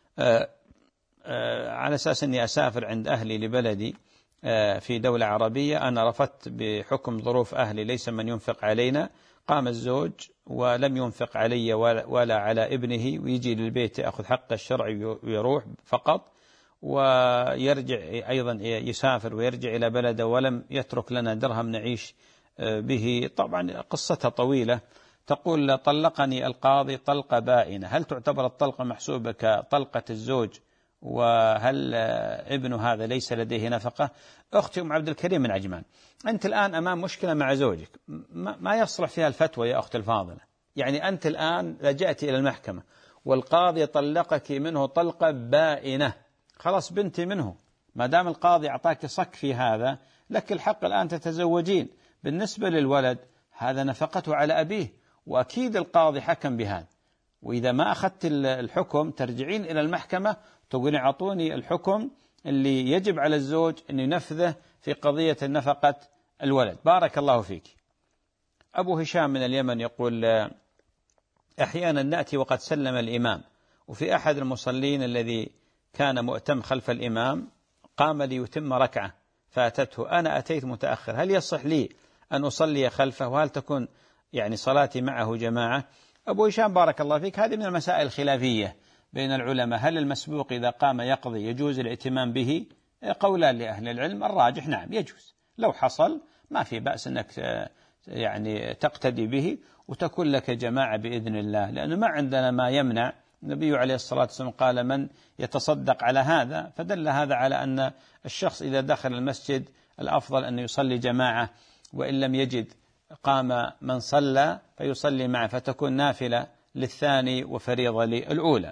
على أساس أني أسافر عند أهلي لبلدي في دولة عربية. أنا رفضت بحكم ظروف أهلي، ليس من ينفق علينا. قام الزوج ولم ينفق علي ولا على ابنه، ويجي للبيت يأخذ حقه الشرعي ويروح فقط، ويرجع أيضا يسافر ويرجع إلى بلده ولم يترك لنا درهم نعيش به. طبعا قصتها طويلة. تقول طلقني القاضي طلقة بائنة، هل تعتبر الطلقة محسوبة كطلقة الزوج؟ وهل ابن هذا ليس لديه نفقة؟ أختي أم عبد الكريم من عجمان، أنت الآن أمام مشكلة مع زوجك ما يصلح فيها الفتوى يا أختي الفاضلة. يعني أنت الآن لجأت إلى المحكمة والقاضي طلقك منه طلقة بائنة، خلاص بنتي منه، ما دام القاضي أعطاك صك في هذا لك الحق الآن تتزوجين. بالنسبة للولد هذا نفقته على أبيه، وأكيد القاضي حكم بهذا، وإذا ما أخذت الحكم ترجعين إلى المحكمة تقولين أعطوني الحكم اللي يجب على الزوج أن ينفذه في قضية نفقة الولد. بارك الله فيك. أبو هشام من اليمن يقول أحيانا نأتي وقد سلم الإمام، وفي أحد المصلين الذي كان مؤتم خلف الإمام قام ليتم ركعة فاتته، أنا أتيت متأخر، هل يصح لي أن أصلي خلفه؟ وهل تكون يعني صلاتي معه جماعة؟ أبو هشام بارك الله فيك، هذه من المسائل الخلافية بين العلماء، هل المسبوق إذا قام يقضي يجوز الائتمام به؟ قولان لأهل العلم، الراجح نعم يجوز، لو حصل ما في بأس أنك يعني تقتدي به وتكون لك جماعة بإذن الله، لأنه ما عندنا ما يمنع. النبي عليه الصلاة والسلام قال من يتصدق على هذا، فدل هذا على أن الشخص إذا دخل المسجد الأفضل أن يصلي جماعة، وإن لم يجد قام من صلى فيصلي معه، فتكون نافلة للثاني وفريضة للأولى.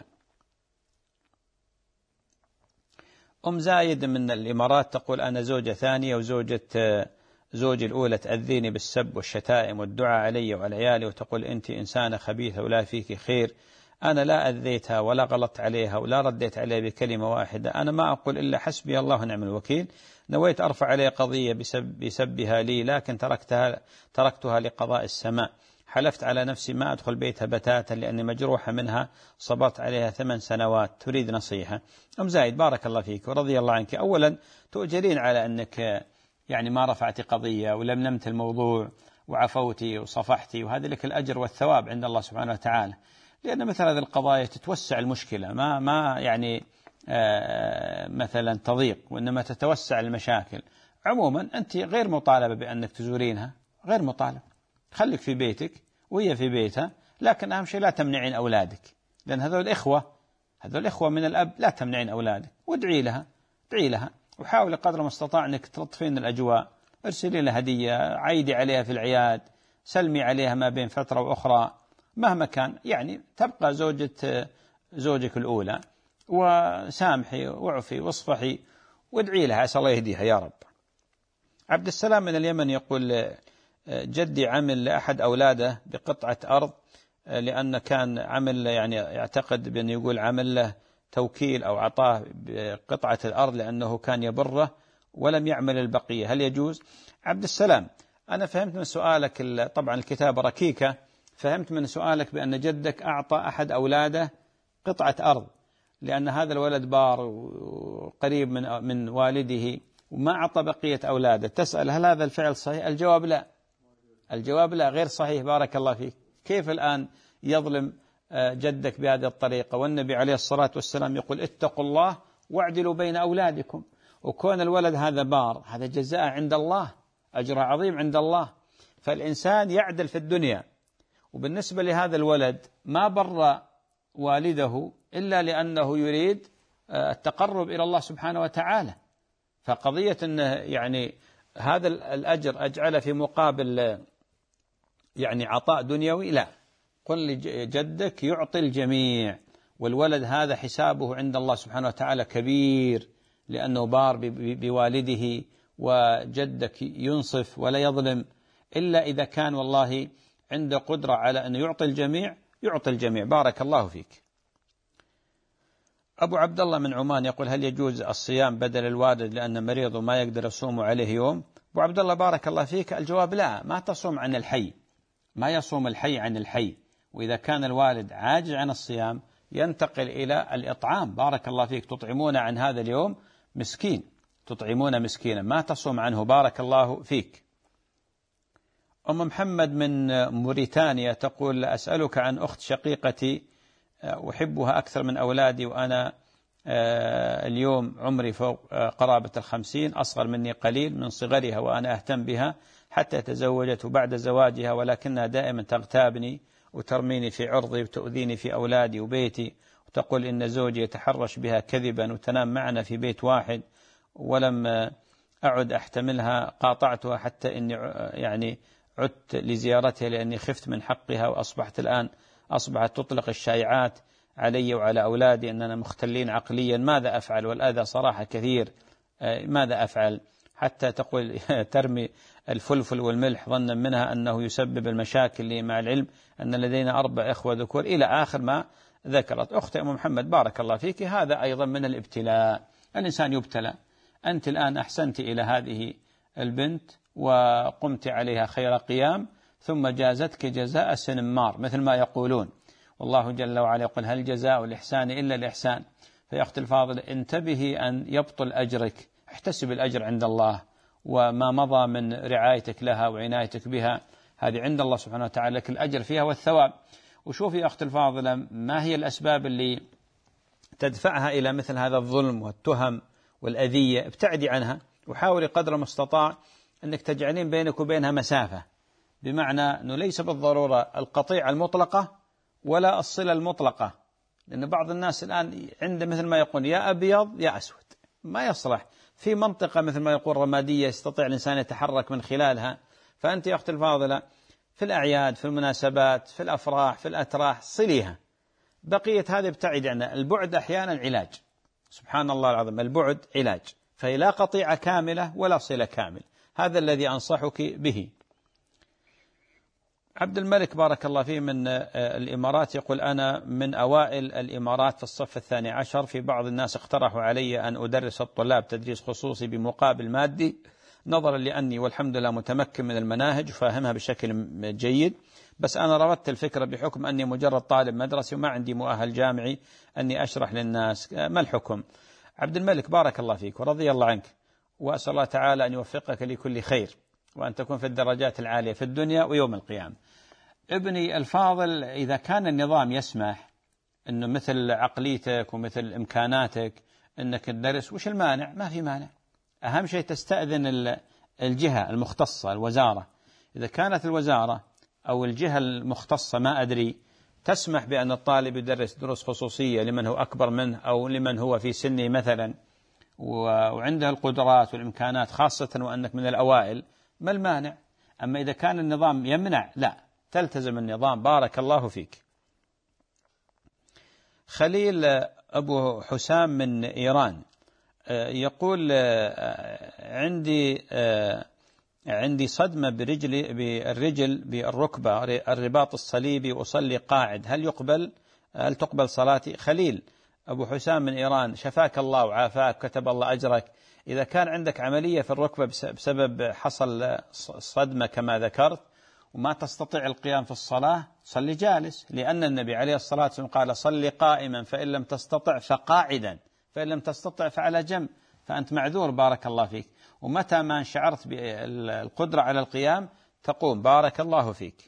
أم زايد من الإمارات تقول أنا زوجة ثانية، وزوجة زوجي الأولى تأذيني بالسب والشتائم والدعاء علي وعلى عيالي، وتقول أنت إنسانة خبيثة ولا فيك خير. أنا لا أذيتها ولا غلطت عليها ولا رديت عليها بكلمة واحدة، أنا ما أقول إلا حسبي الله ونعم الوكيل. نويت أرفع عليها قضية بسبها لي، لكن تركتها لقضاء السماء. حلفت على نفسي ما أدخل بيتها بتاتا لأني مجروحة منها، صبرت عليها 8 سنوات، تريد نصيحة. أم زايد بارك الله فيك ورضي الله عنك، أولا تؤجرين على أنك يعني ما رفعت قضية ولملمت الموضوع وعفوتي وصفحتي، وهذا لك الأجر والثواب عند الله سبحانه وتعالى، لأن مثل هذه القضايا تتوسع المشكلة، ما يعني مثلا تضيق، وإنما تتوسع المشاكل. عموما أنت غير مطالبة بأنك تزورينها، غير مطالب، خليك في بيتك وهي في بيتها، لكن أهم شيء لا تمنعين أولادك، لأن هذول الإخوة من الأب، لا تمنعين أولادك، وادعي لها وحاول قدر ما استطاع أنك تلطفين الأجواء، ارسلي لها هدية، عيدي عليها في العياد، سلمي عليها ما بين فترة وأخرى، مهما كان يعني تبقى زوجك الأولى، وسامحي واعفي واصفحي وادعي لها، عسى الله يهديها يا رب. عبد السلام من اليمن يقول جدي عمل لأحد أولاده بقطعة أرض، لأن كان عمل يعني يعتقد بأن يقول عمل له توكيل أو عطاه بقطعة الأرض لأنه كان يبره ولم يعمل البقية، هل يجوز؟ عبد السلام أنا فهمت من سؤالك، طبعا الكتابة ركيكة، فهمت من سؤالك بأن جدك أعطى أحد أولاده قطعة أرض لأن هذا الولد بار وقريب من والده وما أعطى بقية أولاده، تسأل هل هذا الفعل صحيح؟ الجواب لا، غير صحيح. بارك الله فيك. كيف الآن يظلم جدك بهذه الطريقة؟ والنبي عليه الصلاة والسلام يقول اتقوا الله واعدلوا بين أولادكم، وكون الولد هذا بار هذا جزاء عند الله، أجر عظيم عند الله، فالإنسان يعدل في الدنيا. وبالنسبة لهذا الولد ما بر والده إلا لأنه يريد التقرب إلى الله سبحانه وتعالى، فقضية أنه يعني هذا الأجر أجعل في مقابل يعني عطاء دنيوي، لا، قل لجدك يعطي الجميع، والولد هذا حسابه عند الله سبحانه وتعالى كبير، لأنه بار بوالده وجدك ينصف ولا يظلم، إلا إذا كان والله عنده قدرة على أن يعطي الجميع يعطي الجميع. بارك الله فيك. أبو عبد الله من عمان يقول: هل يجوز الصيام بدل الوالد لأنه مريض وما يقدر يصوم عليه يوم؟ أبو عبد الله بارك الله فيك، الجواب لا، ما تصوم عن الحي، ما يصوم الحي عن الحي. وإذا كان الوالد عاجز عن الصيام ينتقل إلى الإطعام. بارك الله فيك، تطعمون عن هذا اليوم مسكين، تطعمون مسكينا، ما تصوم عنه. بارك الله فيك. أم محمد من موريتانيا تقول: أسألك عن أخت شقيقتي أحبها أكثر من أولادي، وأنا اليوم عمري فوق قرابة 50، أصغر مني قليل من صغرها، وأنا أهتم بها حتى تزوجت وبعد زواجها، ولكنها دائما تغتابني وترميني في عرضي وتؤذيني في أولادي وبيتي، وتقول إن زوجي يتحرش بها كذبا وتنام معنا في بيت واحد، ولم أعد أحتملها، قاطعتها حتى إني يعني عدت لزيارتها لأني خفت من حقها، وأصبحت الآن تطلق الشائعات علي وعلى أولادي أننا مختلين عقليا. ماذا أفعل؟ والأذى صراحة كثير، ماذا أفعل؟ حتى تقول ترمي الفلفل والملح ظنا منها أنه يسبب المشاكل، مع العلم أن لدينا 4 إخوة ذكور، إلى آخر ما ذكرت. أختي أم محمد بارك الله فيك، هذا أيضا من الابتلاء، الإنسان يبتلى. أنت الآن أحسنت إلى هذه البنت وقمت عليها خير قيام، ثم جازتك جزاء سنمار مثل ما يقولون، والله جل وعلا يقول: هل جزاء الإحسان إلا الإحسان. فيا أختي الفاضل انتبهي أن يبطل أجرك، احتسب الأجر عند الله، وما مضى من رعايتك لها وعنايتك بها هذه عند الله سبحانه وتعالى لك الأجر فيها والثواب. وشوفي يا أختي الفاضلة، ما هي الأسباب اللي تدفعها إلى مثل هذا الظلم والتهم والأذية؟ ابتعدي عنها، وحاولي قدر المستطاع أنك تجعلين بينك وبينها مسافة، بمعنى أنه ليس بالضرورة القطيعة المطلقة ولا الصلة المطلقة، لأن بعض الناس الآن عنده مثل ما يقول يا أبيض يا أسود، ما يصلح في منطقة مثل ما يقول رمادية يستطيع الإنسان يتحرك من خلالها. فأنت يا أختي الفاضلة في الأعياد، في المناسبات، في الأفراح، في الأتراح، صليها. بقية هذه ابتعد عنها. البعد أحيانا علاج، سبحان الله العظيم، البعد علاج، فهي لا قطيعة كاملة ولا صلة كامل. هذا الذي أنصحك به. عبد الملك بارك الله فيه من الإمارات يقول: أنا من أوائل الإمارات في الصف 12. في بعض الناس اقترحوا علي أن أدرس الطلاب تدريس خصوصي بمقابل مادي، نظرا لأني والحمد لله متمكن من المناهج وفاهمها بشكل جيد، بس أنا رفضت الفكرة بحكم أني مجرد طالب مدرسي وما عندي مؤهل جامعي أني أشرح للناس. ما الحكم؟ عبد الملك بارك الله فيك ورضي الله عنك، وأسأل الله تعالى أن يوفقك لكل خير، وأن تكون في الدرجات العالية في الدنيا ويوم القيامة. ابني الفاضل، إذا كان النظام يسمح أنه مثل عقليتك ومثل إمكاناتك أنك تدرس، وش المانع؟ ما في مانع. أهم شيء تستأذن الجهة المختصة، الوزارة. إذا كانت الوزارة أو الجهة المختصة ما أدري تسمح بأن الطالب يدرس دروس خصوصية لمن هو أكبر منه أو لمن هو في سنه مثلا وعنده القدرات والإمكانات، خاصة وأنك من الأوائل، ما المانع؟ أما إذا كان النظام يمنع، لا، تلتزم النظام. بارك الله فيك. خليل أبو حسام من إيران يقول: عندي صدمة بالرجل بالركبة، الرباط الصليبي، وأصلي قاعد، هل تقبل صلاتي؟ خليل أبو حسام من إيران، شفاك الله وعافاك، كتب الله أجرك. إذا كان عندك عملية في الركبة بسبب حصل صدمة كما ذكرت وما تستطيع القيام في الصلاة، صلي جالس، لأن النبي عليه الصلاة والسلام قال: صلي قائما فإن لم تستطع فقاعدا فإن لم تستطع فعلى جنب. فأنت معذور بارك الله فيك، ومتى ما شعرت بالقدرة على القيام تقوم. بارك الله فيك.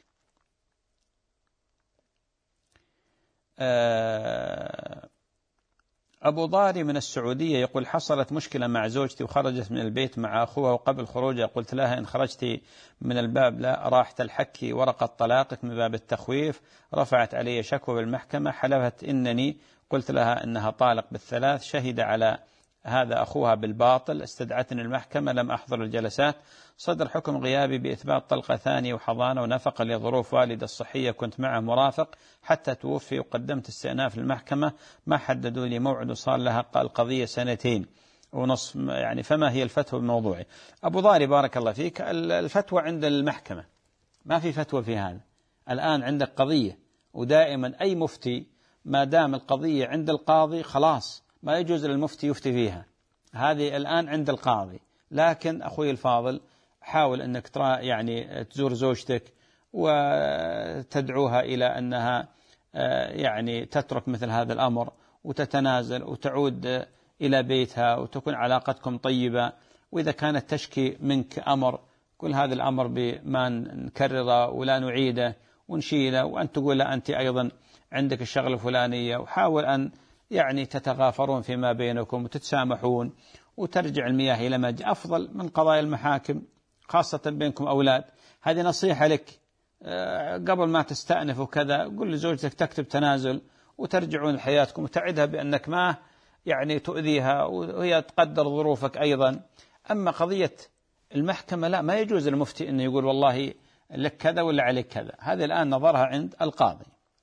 أبو ضاري من السعودية يقول: حصلت مشكلة مع زوجتي وخرجت من البيت مع أخوها، وقبل خروجها قلت لها إن خرجتي من الباب لا راح تلحكي ورقة طلاقك من باب التخويف. رفعت علي شكوى بالمحكمة، حلفت إنني قلت لها إنها طالق بالثلاث، شهد على هذا أخوها بالباطل، استدعتني المحكمة، لم أحضر الجلسات، صدر حكم غيابي بإثبات طلقة ثانية وحضانة ونفقة لظروف والدة الصحية، كنت معه مرافق حتى توفي، وقدمت استئناف للمحكمة، ما حددوا لي موعد، وصار لها القضية 2 سنين. ونصف يعني، فما هي الفتوى بموضوعه؟ أبو ضاري بارك الله فيك، الفتوى عند المحكمة، ما في فتوى في هذا. الآن عندك قضية، ودائما أي مفتي ما دام القضية عند القاضي خلاص ما يجوز للمفتي يفتي فيها، هذه الآن عند القاضي. لكن أخوي الفاضل حاول أنك يعني تزور زوجتك وتدعوها إلى أنها يعني تترك مثل هذا الأمر وتتنازل وتعود إلى بيتها وتكون علاقتكم طيبة. وإذا كانت تشكي منك أمر، كل هذا الأمر بما نكرره ولا نعيده ونشيله، وأن تقول لا أنت أيضا عندك الشغلة الفلانية، وحاول أن يعني تتغافرون فيما بينكم وتتسامحون وترجع المياه إلى ما جاء، أفضل من قضايا المحاكم، خاصة بينكم أولاد. هذه نصيحة لك قبل ما تستأنف وكذا، قل لزوجتك تكتب تنازل وترجعون لحياتكم، وتعدها بأنك ما يعني تؤذيها وهي تقدر ظروفك أيضا. أما قضية المحكمة لا، ما يجوز للمفتي أنه يقول والله لك كذا ولا عليك كذا، هذه الآن نظرها عند القاضي.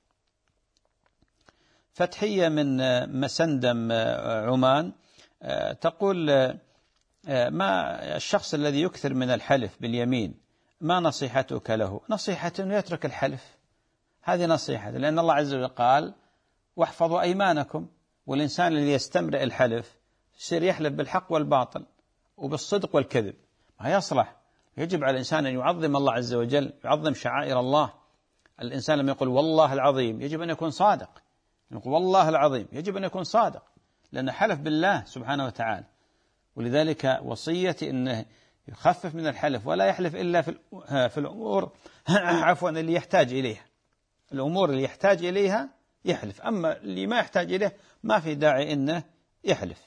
فتحية من مسندم عمان تقول ما الشخص الذي يكثر من الحلف باليمين ما نصيحتك له؟ نصيحته أنه يترك الحلف، هذه نصيحة، لأن الله عز وجل قال واحفظوا أيمانكم. والإنسان الذي يستمرئ الحلف يصير يحلف بالحق والباطل وبالصدق والكذب، ما يصلح. يجب على الإنسان أن يعظم الله عز وجل، يعظم شعائر الله. الإنسان لما يقول والله العظيم يجب أن يكون صادق، يقول والله العظيم يجب أن يكون صادق، لأنه حلف بالله سبحانه وتعالى. ولذلك وصيتي أنه يخفف من الحلف ولا يحلف إلا في الأمور عفوا اللي يحتاج إليها، الأمور اللي يحتاج إليها يحلف، أما اللي ما يحتاج إليه ما في داعي إنه يحلف.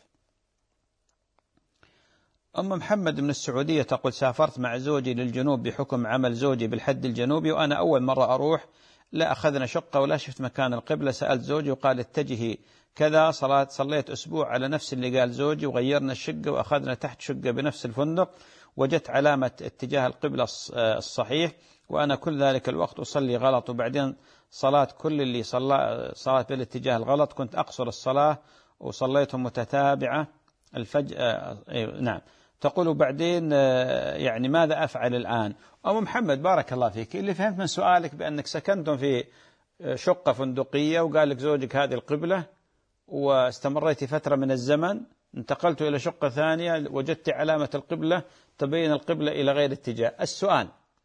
أم محمد من السعودية تقول سافرت مع زوجي للجنوب بحكم عمل زوجي بالحد الجنوبي، وأنا أول مرة أروح لا أخذنا شقة ولا شفت مكان القبلة. سألت زوجي وقال اتجهي كذا، صليت أسبوع على نفس اللي قال زوجي، وغيرنا الشقة وأخذنا تحت شقة بنفس الفندق، وجدت علامة اتجاه القبلة الصحيح، وأنا كل ذلك الوقت أصلي غلط، وبعدين صلاة كل اللي صلاة بالاتجاه الغلط، كنت أقصر الصلاة وصليتهم متتابعة الفجر. نعم. تقول بعدين يعني ماذا أفعل الآن؟ أم محمد بارك الله فيك، اللي فهمت من سؤالك بأنك سكنتم في شقة فندقية وقال لك زوجك هذه القبلة، واستمريت فترة من الزمن، انتقلت إلى شقة ثانية وجدت علامة القبلة تبين القبلة إلى غير اتجاه. السؤال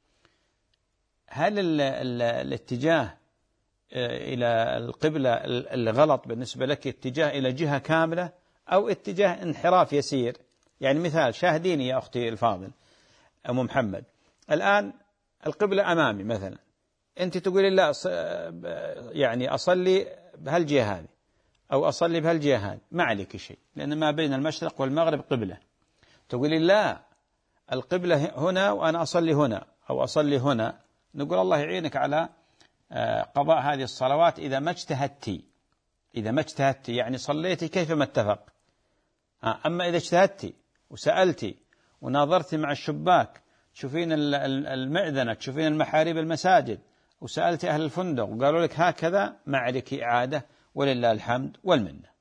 هل الاتجاه إلى القبلة الغلط بالنسبة لك اتجاه إلى جهة كاملة أو اتجاه انحراف يسير؟ يعني مثال شاهديني يا أختي الفاضل أم محمد، الآن القبلة أمامي مثلا، أنت تقولي لا يعني أصلي بهالجهة هذه أو أصلي بهالجهة هذه، ما عليك شيء، لأن ما بين المشرق والمغرب قبلة. تقولي لا القبلة هنا وأنا أصلي هنا أو أصلي هنا، نقول الله يعينك على قضاء هذه الصلوات إذا ما اجتهدتي، إذا ما اجتهدتي يعني صليتي كيفما اتفق. أما إذا اجتهدتي وسألتي وناظرتي مع الشباك، تشوفين المئذنة، تشوفين المحاريب المساجد، وسألتي أهل الفندق وقالوا لك هكذا، ما عليك إعادة، ولله الحمد والمنة.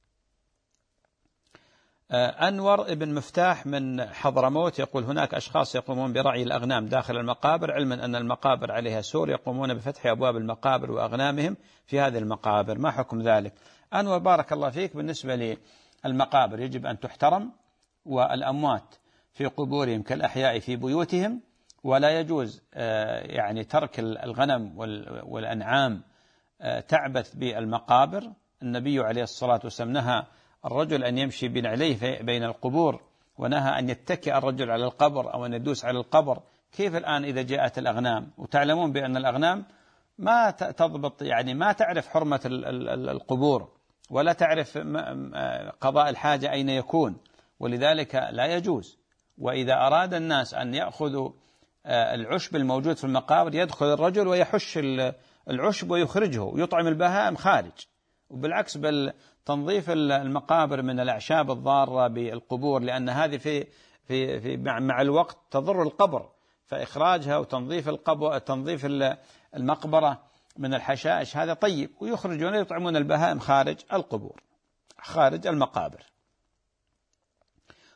أنور ابن مفتاح من حضرموت يقول هناك أشخاص يقومون برعي الأغنام داخل المقابر، علما أن المقابر عليها سور، يقومون بفتح أبواب المقابر وأغنامهم في هذه المقابر، ما حكم ذلك؟ أنور بارك الله فيك، بالنسبة للمقابر يجب أن تحترم، والأموات في قبورهم كالأحياء في بيوتهم، ولا يجوز يعني ترك الغنم والأنعام تعبث بالمقابر. النبي عليه الصلاة والسلام نهى الرجل أن يمشي بنعليه بين القبور، ونهى أن يتكئ الرجل على القبر أو أن يدوس على القبر. كيف الآن إذا جاءت الأغنام؟ وتعلمون بأن الأغنام ما تضبط، يعني ما تعرف حرمة القبور ولا تعرف قضاء الحاجة أين يكون، ولذلك لا يجوز. وإذا أراد الناس أن يأخذوا العشب الموجود في المقابر، يدخل الرجل ويحش العشب ويخرجه ويطعم البهائم خارج. وبالعكس بل تنظيف المقابر من الأعشاب الضارة بالقبور، لأن هذه في مع الوقت تضر القبر، فإخراجها وتنظيف القبر، تنظيف المقبرة من الحشائش هذا طيب، ويخرجون يطعمون البهائم خارج القبور خارج المقابر.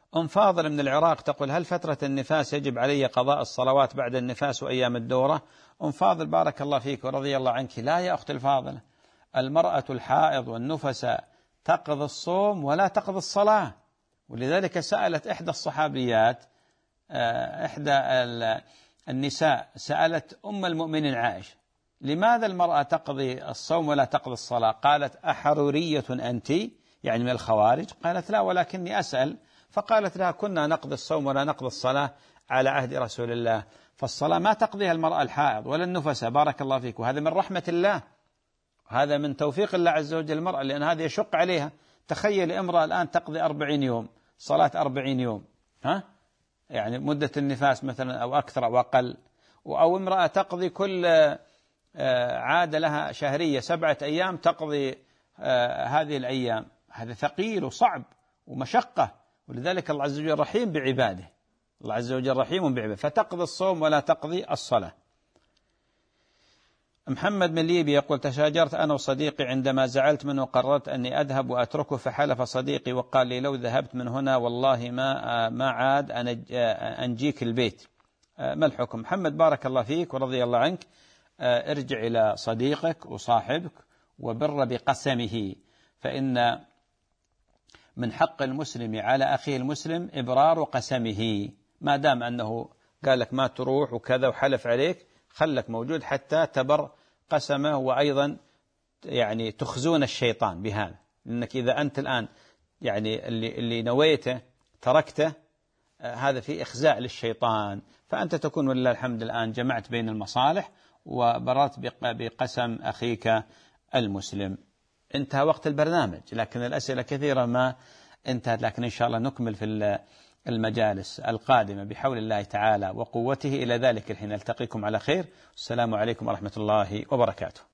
أم فاضل من العراق تقول: هل فترة النفاس يجب علي قضاء الصلوات بعد النفاس وأيام الدورة؟ أم فاضل بارك الله فيك ورضي الله عنك، لا يا أخت الفاضلة، المرأة الحائض والنفس تقضي الصوم ولا تقضي الصلاة. ولذلك سألت إحدى الصحابيات، إحدى النساء سألت أم المؤمنين عائشة: لماذا المرأة تقضي الصوم ولا تقضي الصلاة؟ قالت: أحرورية أنت؟ يعني من الخوارج؟ قالت: لا، ولكني أسأل. فقالت لها: كنا نقضي الصوم ولا نقضي الصلاة على عهد رسول الله. فالصلاة ما تقضيها المرأة الحائض ولا النفس، بارك الله فيك، وهذا من رحمة الله، هذا من توفيق الله عز وجل المرأة، لأن هذا يشق عليها. تخيل امرأة الآن تقضي 40 يوم صلاة، 40 يوم، يعني مدة النفاس مثلا أو أكثر أو أقل، أو امرأة تقضي كل عادة لها شهرية 7 أيام تقضي هذه الأيام. هذا ثقيل وصعب ومشقة، ولذلك الله عز وجل رحيم بعباده، الله عز وجل رحيم بعباده، فتقضي الصوم ولا تقضي الصلاة. محمد من ليبيا يقول: تشاجرت أنا وصديقي، عندما زعلت منه قررت أني أذهب وأتركه، فحلف صديقي وقال لي: لو ذهبت من هنا والله ما عاد أنجيك البيت، ما الحكم؟ محمد بارك الله فيك ورضي الله عنك، ارجع إلى صديقك وصاحبك وبر بقسمه، فإن من حق المسلم على أخيه المسلم إبرار قسمه، ما دام أنه قال لك ما تروح وكذا وحلف عليك، خلك موجود حتى تبر قسمه. وأيضا يعني تخزون الشيطان بهذا، لأنك إذا أنت الآن يعني اللي نويته تركته، هذا في إخزاء للشيطان، فأنت تكون ولله الحمد الآن جمعت بين المصالح وبررت بقسم أخيك المسلم. انتهى وقت البرنامج، لكن الأسئلة كثيرة ما انتهت، لكن إن شاء الله نكمل في المجالس القادمة بحول الله تعالى وقوته. إلى ذلك الحين ألتقيكم على خير، السلام عليكم ورحمة الله وبركاته.